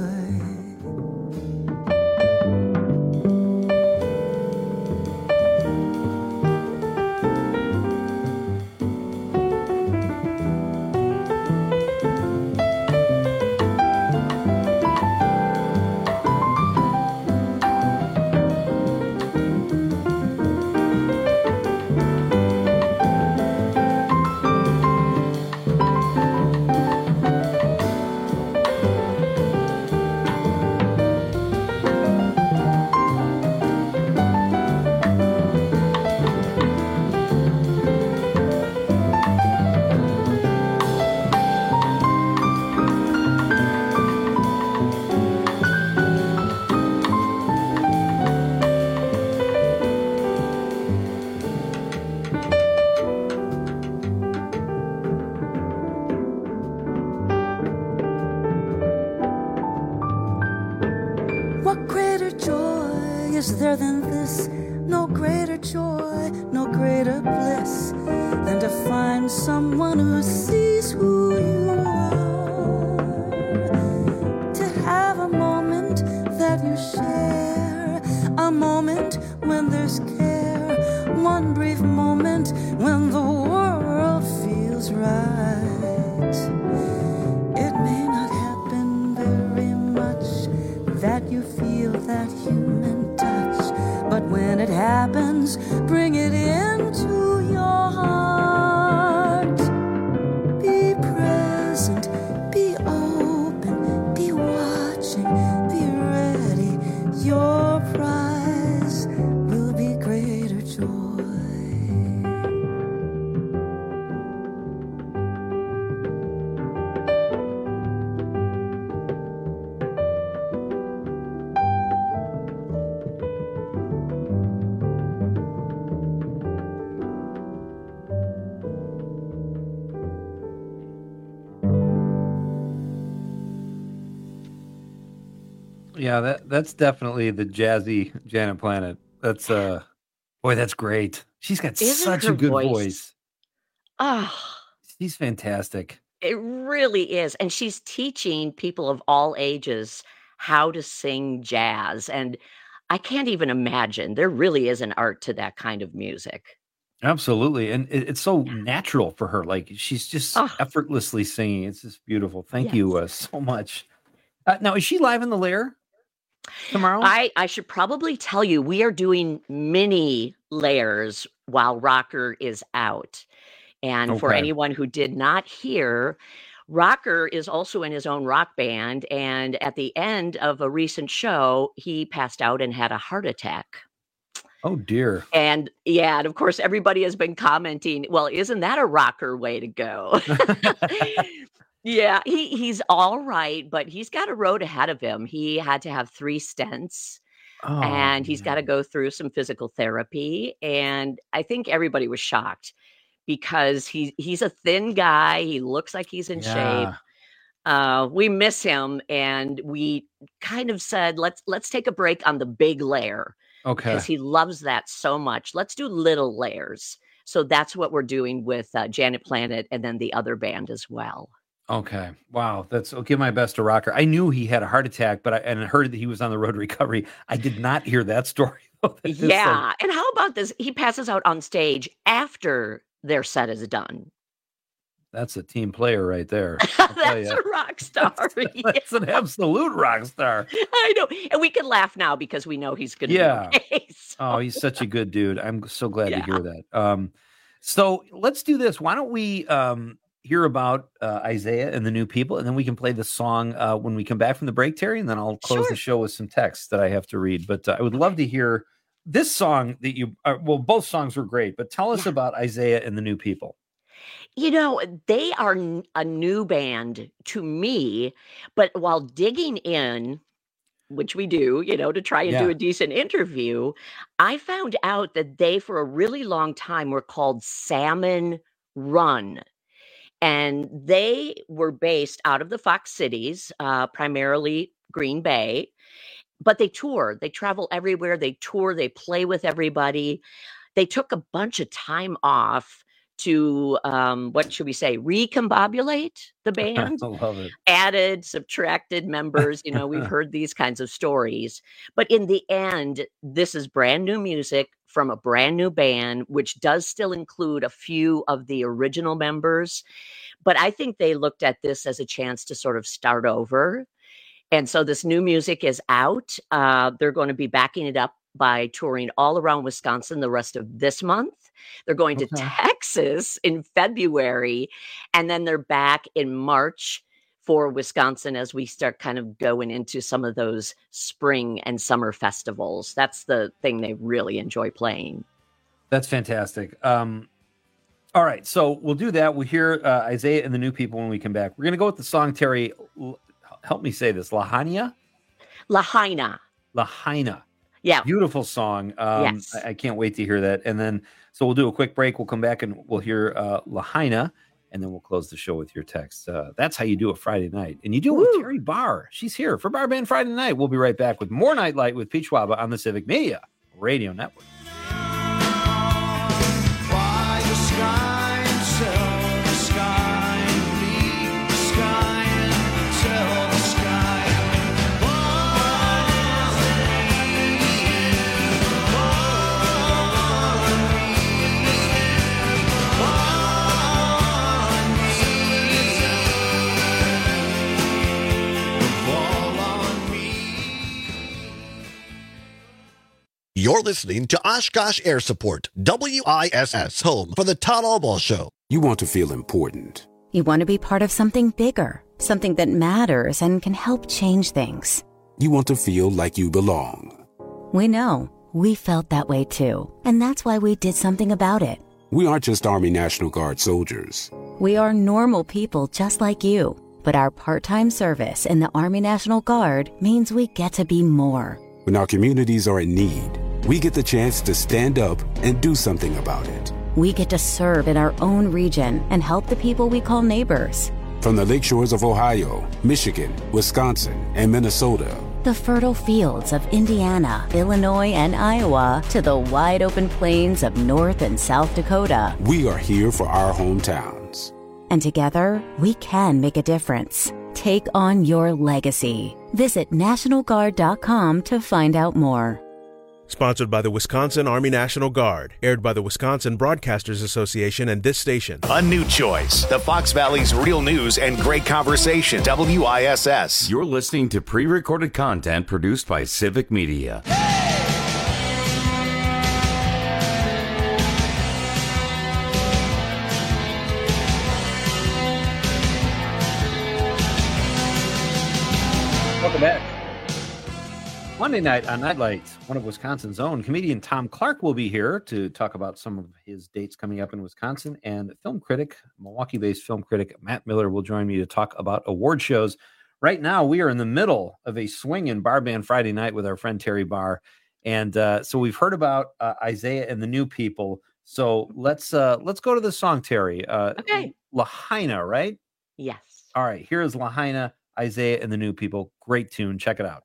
What greater joy is there than this? No greater joy, no greater bliss than to find someone who sees who you are. To have a moment that you share, a moment when there's care, one brief moment when the world feels right. It may not happen very much that you feel that human touch, but when it happens, bring it into your heart. Be present, be open, be watching, be ready. Your prize will be greater joy. Yeah, that that's definitely the jazzy Janet Planet. That's uh, boy, that's great. She's got Isn't such her a good voice- voice. Ah, She's fantastic. it really is. And she's teaching people of all ages how to sing jazz. And I can't even imagine. There really is an art to that kind of music. Absolutely. And it, it's so natural for her. Like she's just oh. effortlessly singing. It's just beautiful. Thank yes. you uh, so much. Uh, now, is she live in the Lair tomorrow? I, I should probably tell you, we are doing mini Lairs while Rocker is out. And okay. for anyone who did not hear, Rocker is also in his own rock band. And at the end of a recent show, he passed out and had a heart attack. Oh, dear. And yeah, and of course, everybody has been commenting, well, isn't that a rocker way to go? yeah, he, he's all right, but he's got a road ahead of him. He had to have three stents. Oh, and he's got to go through some physical therapy. And I think everybody was shocked because he, he's a thin guy. He looks like he's in yeah. shape. Uh, we miss him. And we kind of said, let's let's take a break on the big Lair. Okay. Because he loves that so much. Let's do little Lairs. So that's what we're doing with uh, Janet Planet and then the other band as well. Okay. Wow. That's I'll give my best to Rocker. I knew he had a heart attack, but I and I heard that he was on the road to recovery. I did not hear that story. yeah. Like... And how about this? He passes out on stage after their set is done. That's a team player right there. That's a rock star. That's, that's an absolute rock star. I know. And we can laugh now because we know he's going to yeah. be okay, so. Oh, he's such a good dude. I'm so glad yeah. to hear that. Um, so let's do this. Why don't we um, hear about uh, Isaiah and the New People, and then we can play the song uh, when we come back from the break, Terry, and then I'll close sure. the show with some text that I have to read. But uh, I would love to hear this song that you, uh, well, both songs were great, but tell us yeah. about Isaiah and the New People. You know, they are a new band to me, but while digging in, which we do, you know, to try and yeah. do a decent interview, I found out that they, for a really long time, were called Salmon Run. And they were based out of the Fox Cities, uh, primarily Green Bay, but they tour. They travel everywhere. They tour. They play with everybody. They took a bunch of time off to, um, what should we say, recombobulate the band. I love it. Added, subtracted members. You know, we've heard these kinds of stories. But in the end, this is brand new music from a brand new band, which does still include a few of the original members. But I think they looked at this as a chance to sort of start over. And so this new music is out. Uh, they're going to be backing it up by touring all around Wisconsin the rest of this month. They're going okay. to Texas in February, and then they're back in March for Wisconsin as we start kind of going into some of those spring and summer festivals. That's the thing they really enjoy playing. That's fantastic. Um, all right, so we'll do that. We'll hear uh, Isaiah and the New People when we come back. We're going to go with the song, Terry, help me say this, Lahaina? Lahaina. Lahaina. Yeah. Beautiful song. Um, yes. I, I can't wait to hear that. And then, so we'll do a quick break. We'll come back and we'll hear uh, Lahaina, and then we'll close the show with your text. Uh, that's how you do a Friday night. And you do it with Terry Barr. She's here for Bar Band Friday Night. We'll be right back with more Nightlight with Pete Schwaba on the Civic Media Radio Network. Fly the sky and sell the sky, leave the sky and sell the sky. You're listening to Oshkosh Air Support, W I S S, home for the Todd Albaugh Show. You want to feel important. You want to be part of something bigger, something that matters and can help change things. You want to feel like you belong. We know. We felt that way too. And that's why we did something about it. We aren't just Army National Guard soldiers. We are normal people just like you. But our part-time service in the Army National Guard means we get to be more. When our communities are in need, we get the chance to stand up and do something about it. We get to serve in our own region and help the people we call neighbors. From the lakeshores of Ohio, Michigan, Wisconsin, and Minnesota. The fertile fields of Indiana, Illinois, and Iowa to the wide open plains of North and South Dakota. We are here for our hometowns. And together, we can make a difference. Take on your legacy. Visit National Guard dot com to find out more. Sponsored by the Wisconsin Army National Guard. Aired by the Wisconsin Broadcasters Association and this station. A new choice. The Fox Valley's real news and great conversation. W I S S. You're listening to pre-recorded content produced by Civic Media. Welcome back. Monday night on Nightlight, one of Wisconsin's own comedian Tom Clark will be here to talk about some of his dates coming up in Wisconsin, and film critic, Milwaukee-based film critic Matt Miller will join me to talk about award shows. Right now, we are in the middle of a swinging Bar Band Friday night with our friend Terry Barr, and uh, so we've heard about uh, Isaiah and the New People. So let's uh, let's go to the song, Terry. Uh, okay, Lahaina, right? Yes. All right. Here is Lahaina, Isaiah and the New People. Great tune. Check it out.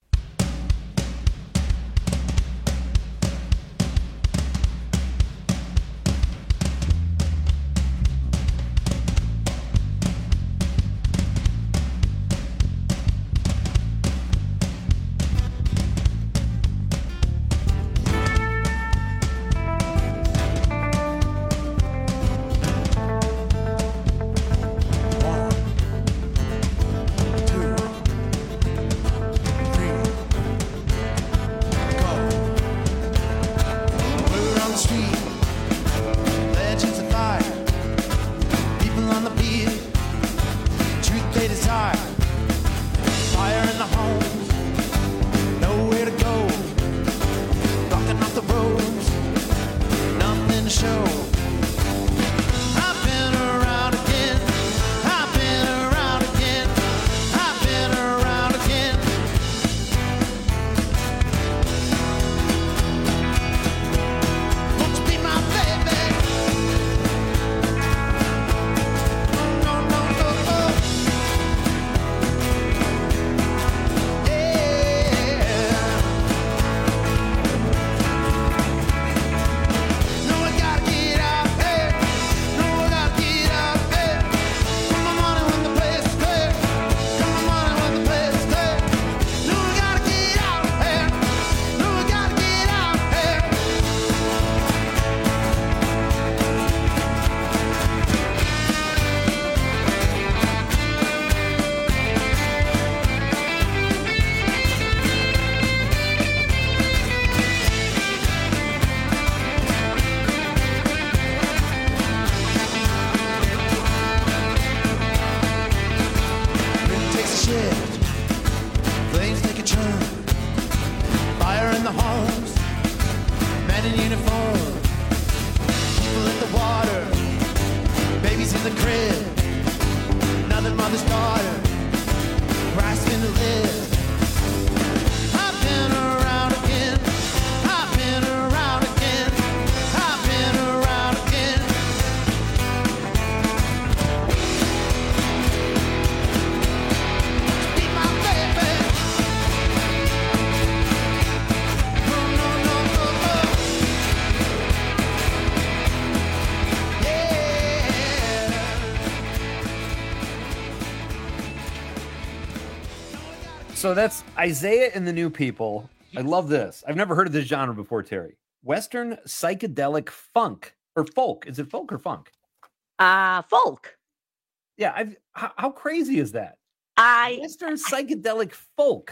So that's Isaiah and the New People. I love this. I've never heard of this genre before, Terry. Western psychedelic funk or folk. Is it folk or funk? Uh, folk. Yeah. I've, how, how crazy is that? I Western psychedelic folk.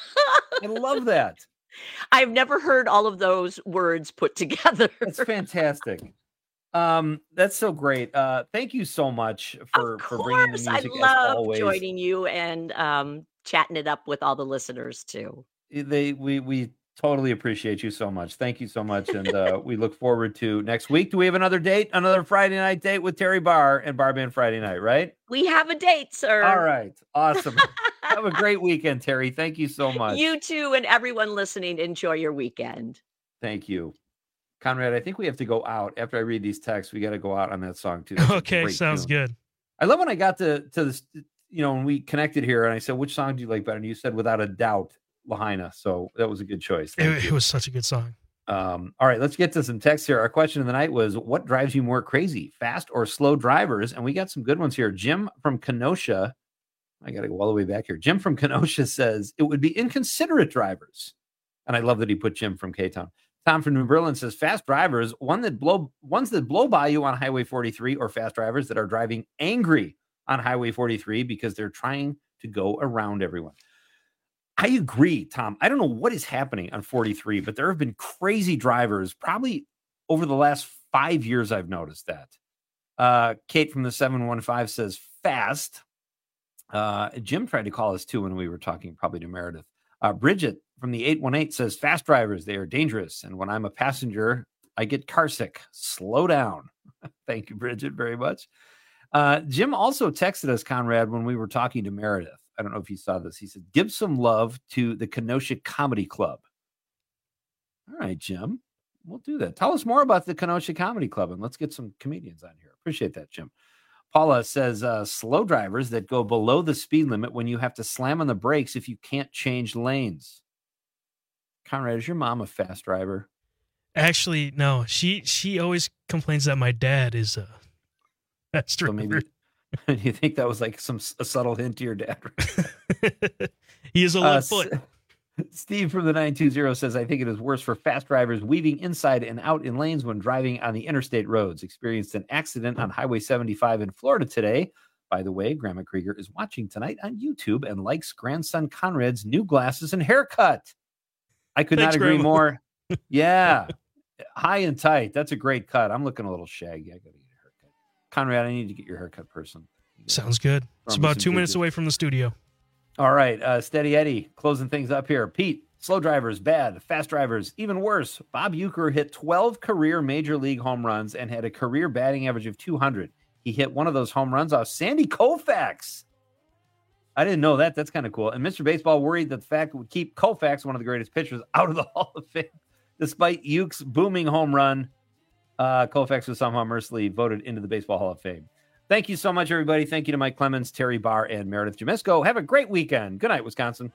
I love that. I've never heard all of those words put together. That's fantastic. Um, that's so great. Uh, thank you so much for, of for bringing the course, music. I love as always. joining you and um, chatting it up with all the listeners too. They we we totally appreciate you so much. Thank you so much, and uh, we look forward to next week. Do we have another date? Another Friday night date with Terry Barr and Bar Band Friday night, right? We have a date, sir. All right, awesome. Have a great weekend, Terry. Thank you so much. You too, and everyone listening. Enjoy your weekend. Thank you, Conrad. I think we have to go out after I read these texts. We got to go out on that song too. That's okay, sounds tune. good. I love when I got to to this. You know, when we connected here, and I said, "Which song do you like better?" And you said, "Without a doubt, Lahaina." So that was a good choice. It, it was such a good song. Um, all right, let's get to some text here. Our question of the night was, what drives you more crazy, fast or slow drivers? And we got some good ones here. Jim from Kenosha. I got to go all the way back here. Jim from Kenosha says it would be inconsiderate drivers. And I love that he put Jim from K-Town. Tom from New Berlin says, fast drivers, one that blow, ones that blow by you on Highway forty-three, or fast drivers that are driving angry on Highway forty-three because they're trying to go around everyone. I agree, Tom. I don't know what is happening on forty-three, but there have been crazy drivers probably over the last five years. I've noticed that. Uh, Kate from the seven one five says fast. Uh, Jim tried to call us too when we were talking, probably to Meredith. Uh, Bridget from the eight one eight says fast drivers, they are dangerous. And when I'm a passenger, I get car sick. Slow down. Thank you, Bridget, very much. Uh, Jim also texted us, Conrad, when we were talking to Meredith. I don't know if you saw this. He said, give some love to the Kenosha Comedy Club. All right, Jim, we'll do that. Tell us more about the Kenosha Comedy Club, and let's get some comedians on here. Appreciate that, Jim. Paula says, uh, slow drivers that go below the speed limit when you have to slam on the brakes if you can't change lanes. Conrad, is your mom a fast driver? Actually, no. She she always complains that my dad is a fast driver. So maybe, do you think that was like some a subtle hint to your dad? He is a Uh, left foot. Steve from the nine two zero says, I think it is worse for fast drivers weaving inside and out in lanes when driving on the interstate roads. Experienced an accident on Highway seventy-five in Florida today. By the way, Grandma Krieger is watching tonight on YouTube and likes grandson Conrad's new glasses and haircut. I could Thanks, not agree Grandma. more. Yeah. High and tight. That's a great cut. I'm looking a little shaggy. I got to get a haircut. Conrad, I need to get your haircut person. Sounds good. It's Throw me about some two minutes digits. away from the studio. All right, uh, Steady Eddie, closing things up here. Pete, slow drivers, bad. Fast drivers, even worse. Bob Uecker hit twelve career Major League home runs and had a career batting average of two hundred. He hit one of those home runs off Sandy Koufax. I didn't know that. That's kind of cool. And Mister Baseball worried that the fact would keep Koufax, one of the greatest pitchers, out of the Hall of Fame. Despite Uke's booming home run, uh, Koufax was somehow mercifully voted into the Baseball Hall of Fame. Thank you so much, everybody. Thank you to Mike Clemens, Terry Barr, and Meredith Jamesko. Have a great weekend. Good night, Wisconsin.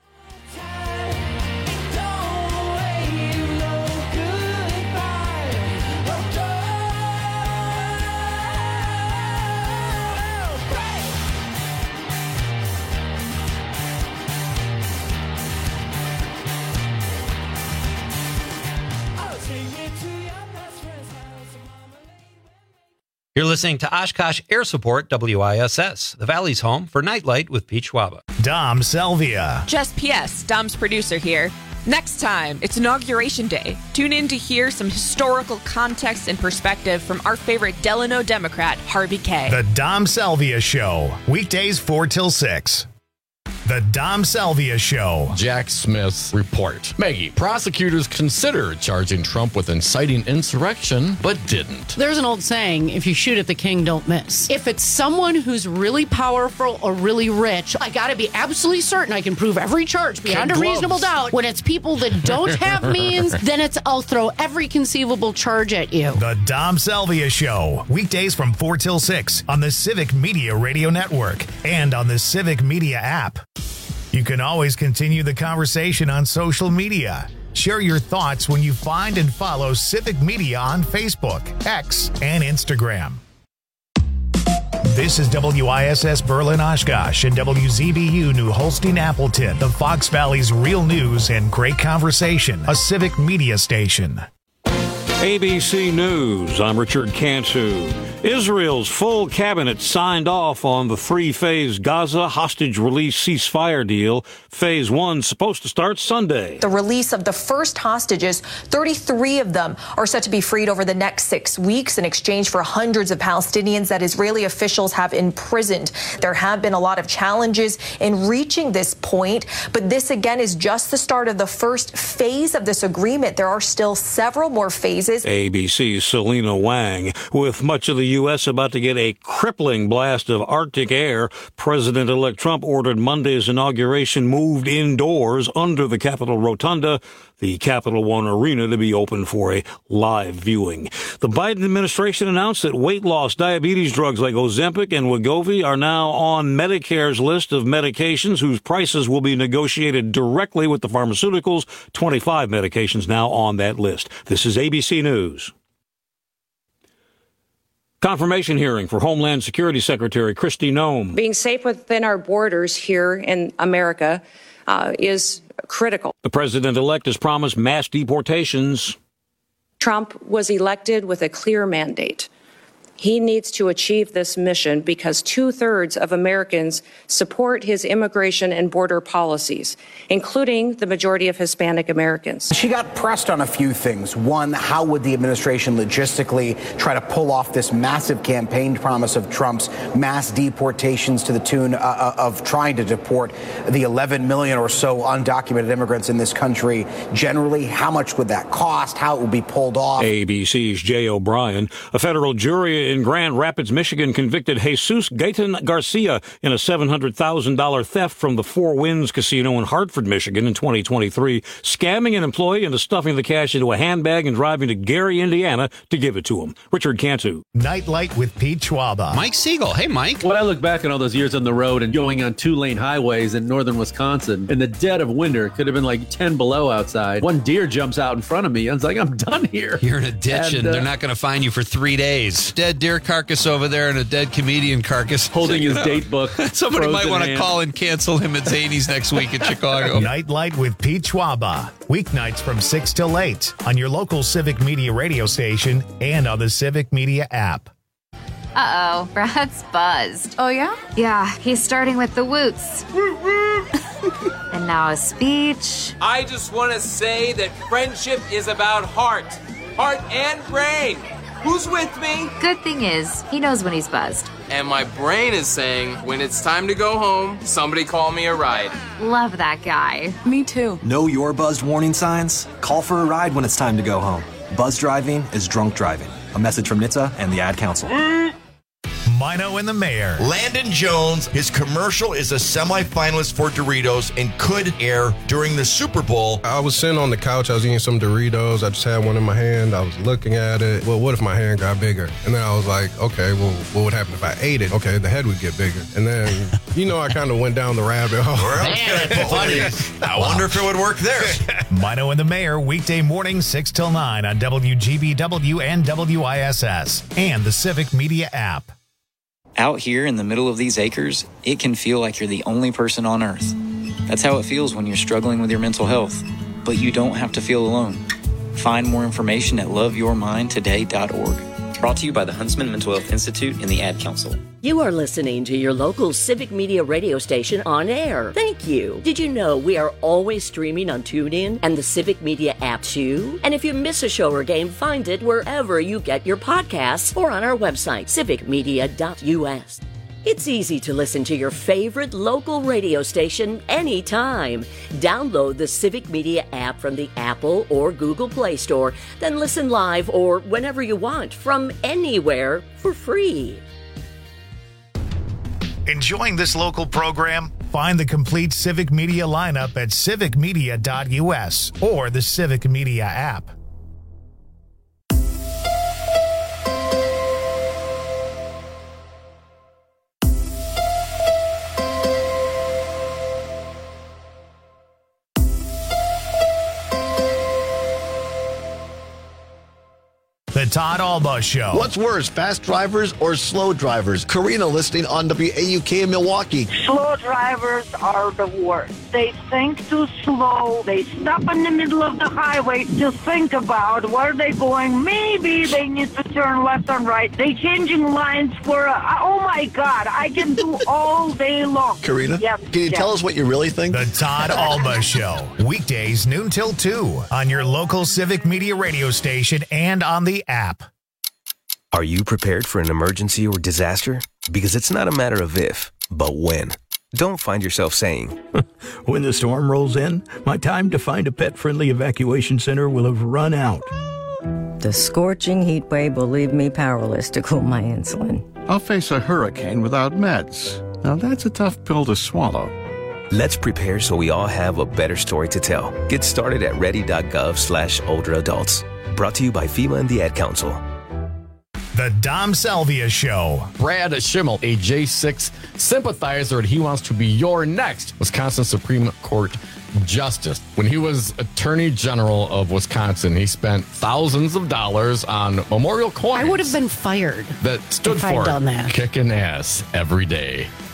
You're listening to Oshkosh Air Support, W I S S, the Valley's home for Nightlight with Pete Schwaba. Dom Selvia. Just P S, Dom's producer here. Next time, it's Inauguration Day. Tune in to hear some historical context and perspective from our favorite Delano Democrat, Harvey Kaye. The Dom Selvia Show. Weekdays four till six. The Dom Selvia Show. Jack Smith's report. Maggie, prosecutors considered charging Trump with inciting insurrection, but didn't. There's an old saying, if you shoot at the king, don't miss. If it's someone who's really powerful or really rich, I gotta be absolutely certain I can prove every charge beyond Kid a reasonable gloves. doubt. When it's people that don't have means, then it's I'll throw every conceivable charge at you. The Dom Selvia Show. Weekdays from four till six on the Civic Media Radio Network and on the Civic Media app. You can always continue the conversation on social media. Share your thoughts when you find and follow Civic Media on Facebook, X, and Instagram. This is W I S S Berlin Oshkosh and W Z B U New Holstein Appleton, the Fox Valley's real news and great conversation, a Civic Media station. A B C News, I'm Richard Cantu. Israel's full cabinet signed off on the three-phase Gaza hostage release ceasefire deal. Phase one supposed to start Sunday. The release of the first hostages, thirty-three of them are set to be freed over the next six weeks in exchange for hundreds of Palestinians that Israeli officials have imprisoned. There have been a lot of challenges in reaching this point, but this again is just the start of the first phase of this agreement. There are still several more phases. A B C's Selena Wang. With much of the U S about to get a crippling blast of Arctic air, President-elect Trump ordered Monday's inauguration moved indoors under the Capitol Rotunda, the Capital One Arena, to be open for a live viewing. The Biden administration announced that weight loss diabetes drugs like Ozempic and Wegovy are now on Medicare's list of medications whose prices will be negotiated directly with the pharmaceuticals. twenty-five medications now on that list. This is A B C News. Confirmation hearing for Homeland Security Secretary Kristi Noem. Being safe within our borders here in America uh, is critical. The president-elect has promised mass deportations. Trump was elected with a clear mandate. He needs to achieve this mission because two-thirds of Americans support his immigration and border policies, including the majority of Hispanic Americans. She got pressed on a few things. One, how would the administration logistically try to pull off this massive campaign promise of Trump's mass deportations to the tune uh, of trying to deport the eleven million or so undocumented immigrants in this country? Generally, how much would that cost? How it would be pulled off? A B C's Jay O'Brien. A federal jury in Grand Rapids, Michigan, convicted Jesus Gayton Garcia in a seven hundred thousand dollars theft from the Four Winds Casino in Hartford, Michigan in twenty twenty-three, scamming an employee into stuffing the cash into a handbag and driving to Gary, Indiana to give it to him. Richard Cantu. Nightlight with Pete Schwaba. Mike Siegel. Hey, Mike. When I look back on all those years on the road and going on two-lane highways in northern Wisconsin, in the dead of winter, it could have been like ten below outside. One deer jumps out in front of me. I was like, I'm done here. You're in a ditch and, And, uh, uh, they're not going to find you for three days. Dead deer carcass over there and a dead comedian carcass. Holding his date book. Somebody might frozen want to hand. call and cancel him at Zany's next week in Chicago. Nightlight with Pete Schwaba. Weeknights from six till eight on your local Civic Media radio station and on the Civic Media app. Uh-oh, Brad's buzzed. Oh, yeah? Yeah, he's starting with the woots. And now a speech. I just want to say that friendship is about heart. Heart and brain. Who's with me? Good thing is, he knows when he's buzzed. And my brain is saying, when it's time to go home, somebody call me a ride. Love that guy. Me too. Know your buzzed warning signs? Call for a ride when it's time to go home. Buzz driving is drunk driving. A message from N H T S A and the Ad Council. Mino and the Mayor. Landon Jones, his commercial is a semifinalist for Doritos and could air during the Super Bowl. I was sitting on the couch, I was eating some Doritos, I just had one in my hand, I was looking at it. Well, what if my hand got bigger? And then I was like, okay, well, what would happen if I ate it? Okay, the head would get bigger. And then, you know, I kind of went down the rabbit hole. Man, that's funny. I wonder if it would work there. Mino and the Mayor, weekday morning, six till nine on W G B W and W I S S and the Civic Media app. Out here in the middle of these acres, it can feel like you're the only person on Earth. That's how it feels when you're struggling with your mental health. But you don't have to feel alone. Find more information at love your mind today dot org. Brought to you by the Huntsman Mental Health Institute and the Ad Council. You are listening to your local Civic Media radio station on air. Thank you. Did you know we are always streaming on TuneIn and the Civic Media app too? And if you miss a show or game, find it wherever you get your podcasts or on our website, civic media dot U S. It's easy to listen to your favorite local radio station anytime. Download the Civic Media app from the Apple or Google Play Store, then listen live or whenever you want from anywhere for free. Enjoying this local program? Find the complete Civic Media lineup at civic media dot U S or the Civic Media app. The Todd Alba Show. What's worse, fast drivers or slow drivers? Karina listening on W A U K in Milwaukee. Slow drivers are the worst. They think too slow. They stop in the middle of the highway to think about where they're going. Maybe they need to turn left and right. They changing lines for, a, oh my God, I can do all day long. Karina, Yes, can you yes. tell us what you really think? The Todd Alba Show. Weekdays noon till two on your local Civic Media radio station and on the app. Are you prepared for an emergency or disaster? Because it's not a matter of if, but when. Don't find yourself saying, when the storm rolls in, my time to find a pet-friendly evacuation center will have run out. The scorching heat wave will leave me powerless to cool my insulin. I'll face a hurricane without meds. Now that's a tough pill to swallow. let's prepare so we all have a better story to tell. Get started at ready.gov slash older adults. Brought to you by FEMA and the Ad Council. The Dom Salvia Show. Brad Schimmel, a J six sympathizer, and he wants to be your next Wisconsin Supreme Court Justice. When he was Attorney General of Wisconsin, he spent thousands of dollars on memorial coins. I would have been fired that stood if for I'd done that. kicking ass every day.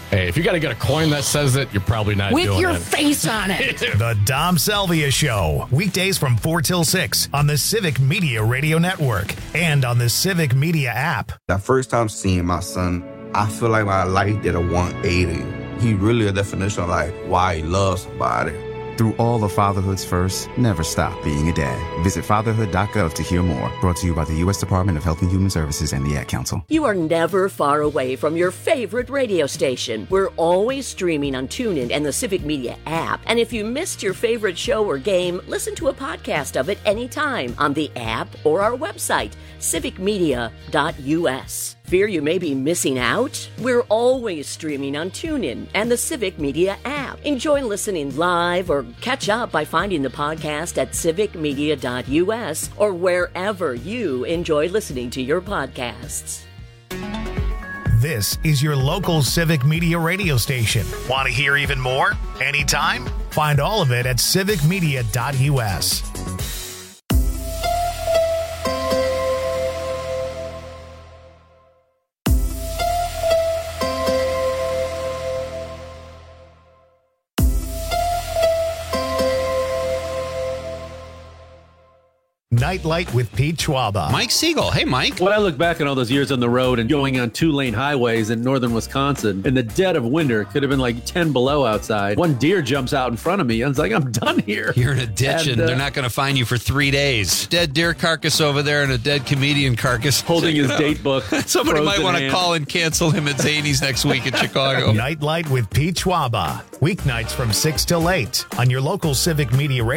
Hey, if you got to get a coin that says it, you're probably not With doing your it. face on it. The Dom Salvia Show, weekdays from four till six on the Civic Media Radio Network and on the Civic Media app. That first time seeing my son, I feel like my life did a one eighty. He really a definition of like why he loves somebody. Through all the fatherhoods first, never stop being a dad. Visit fatherhood dot gov to hear more. Brought to you by the U S Department of Health and Human Services and the Ad Council. You are never far away from your favorite radio station. We're always streaming on TuneIn and the Civic Media app. And if you missed your favorite show or game, listen to a podcast of it anytime on the app or our website, civic media dot u s. Fear you may be missing out? We're always streaming on TuneIn and the Civic Media app. Enjoy listening live or catch up by finding the podcast at civic media dot u s or wherever you enjoy listening to your podcasts. This is your local Civic Media radio station. Want to hear even more? Anytime? Find all of it at civic media dot u s. Nightlight with Pete Schwaba. Mike Siegel. Hey, Mike. When I look back on all those years on the road and going on two-lane highways in northern Wisconsin, in the dead of winter, it could have been like ten below outside. One deer jumps out in front of me. I was like, I'm done here. You're in a ditch, and, And, uh, they're not going to find you for three days. Dead deer carcass over there and a dead comedian carcass. Holding his date book. Somebody might frozen want to hand. call and cancel him at Zany's next week in Chicago. Nightlight with Pete Schwaba. Weeknights from six till eight on your local Civic Media Radio.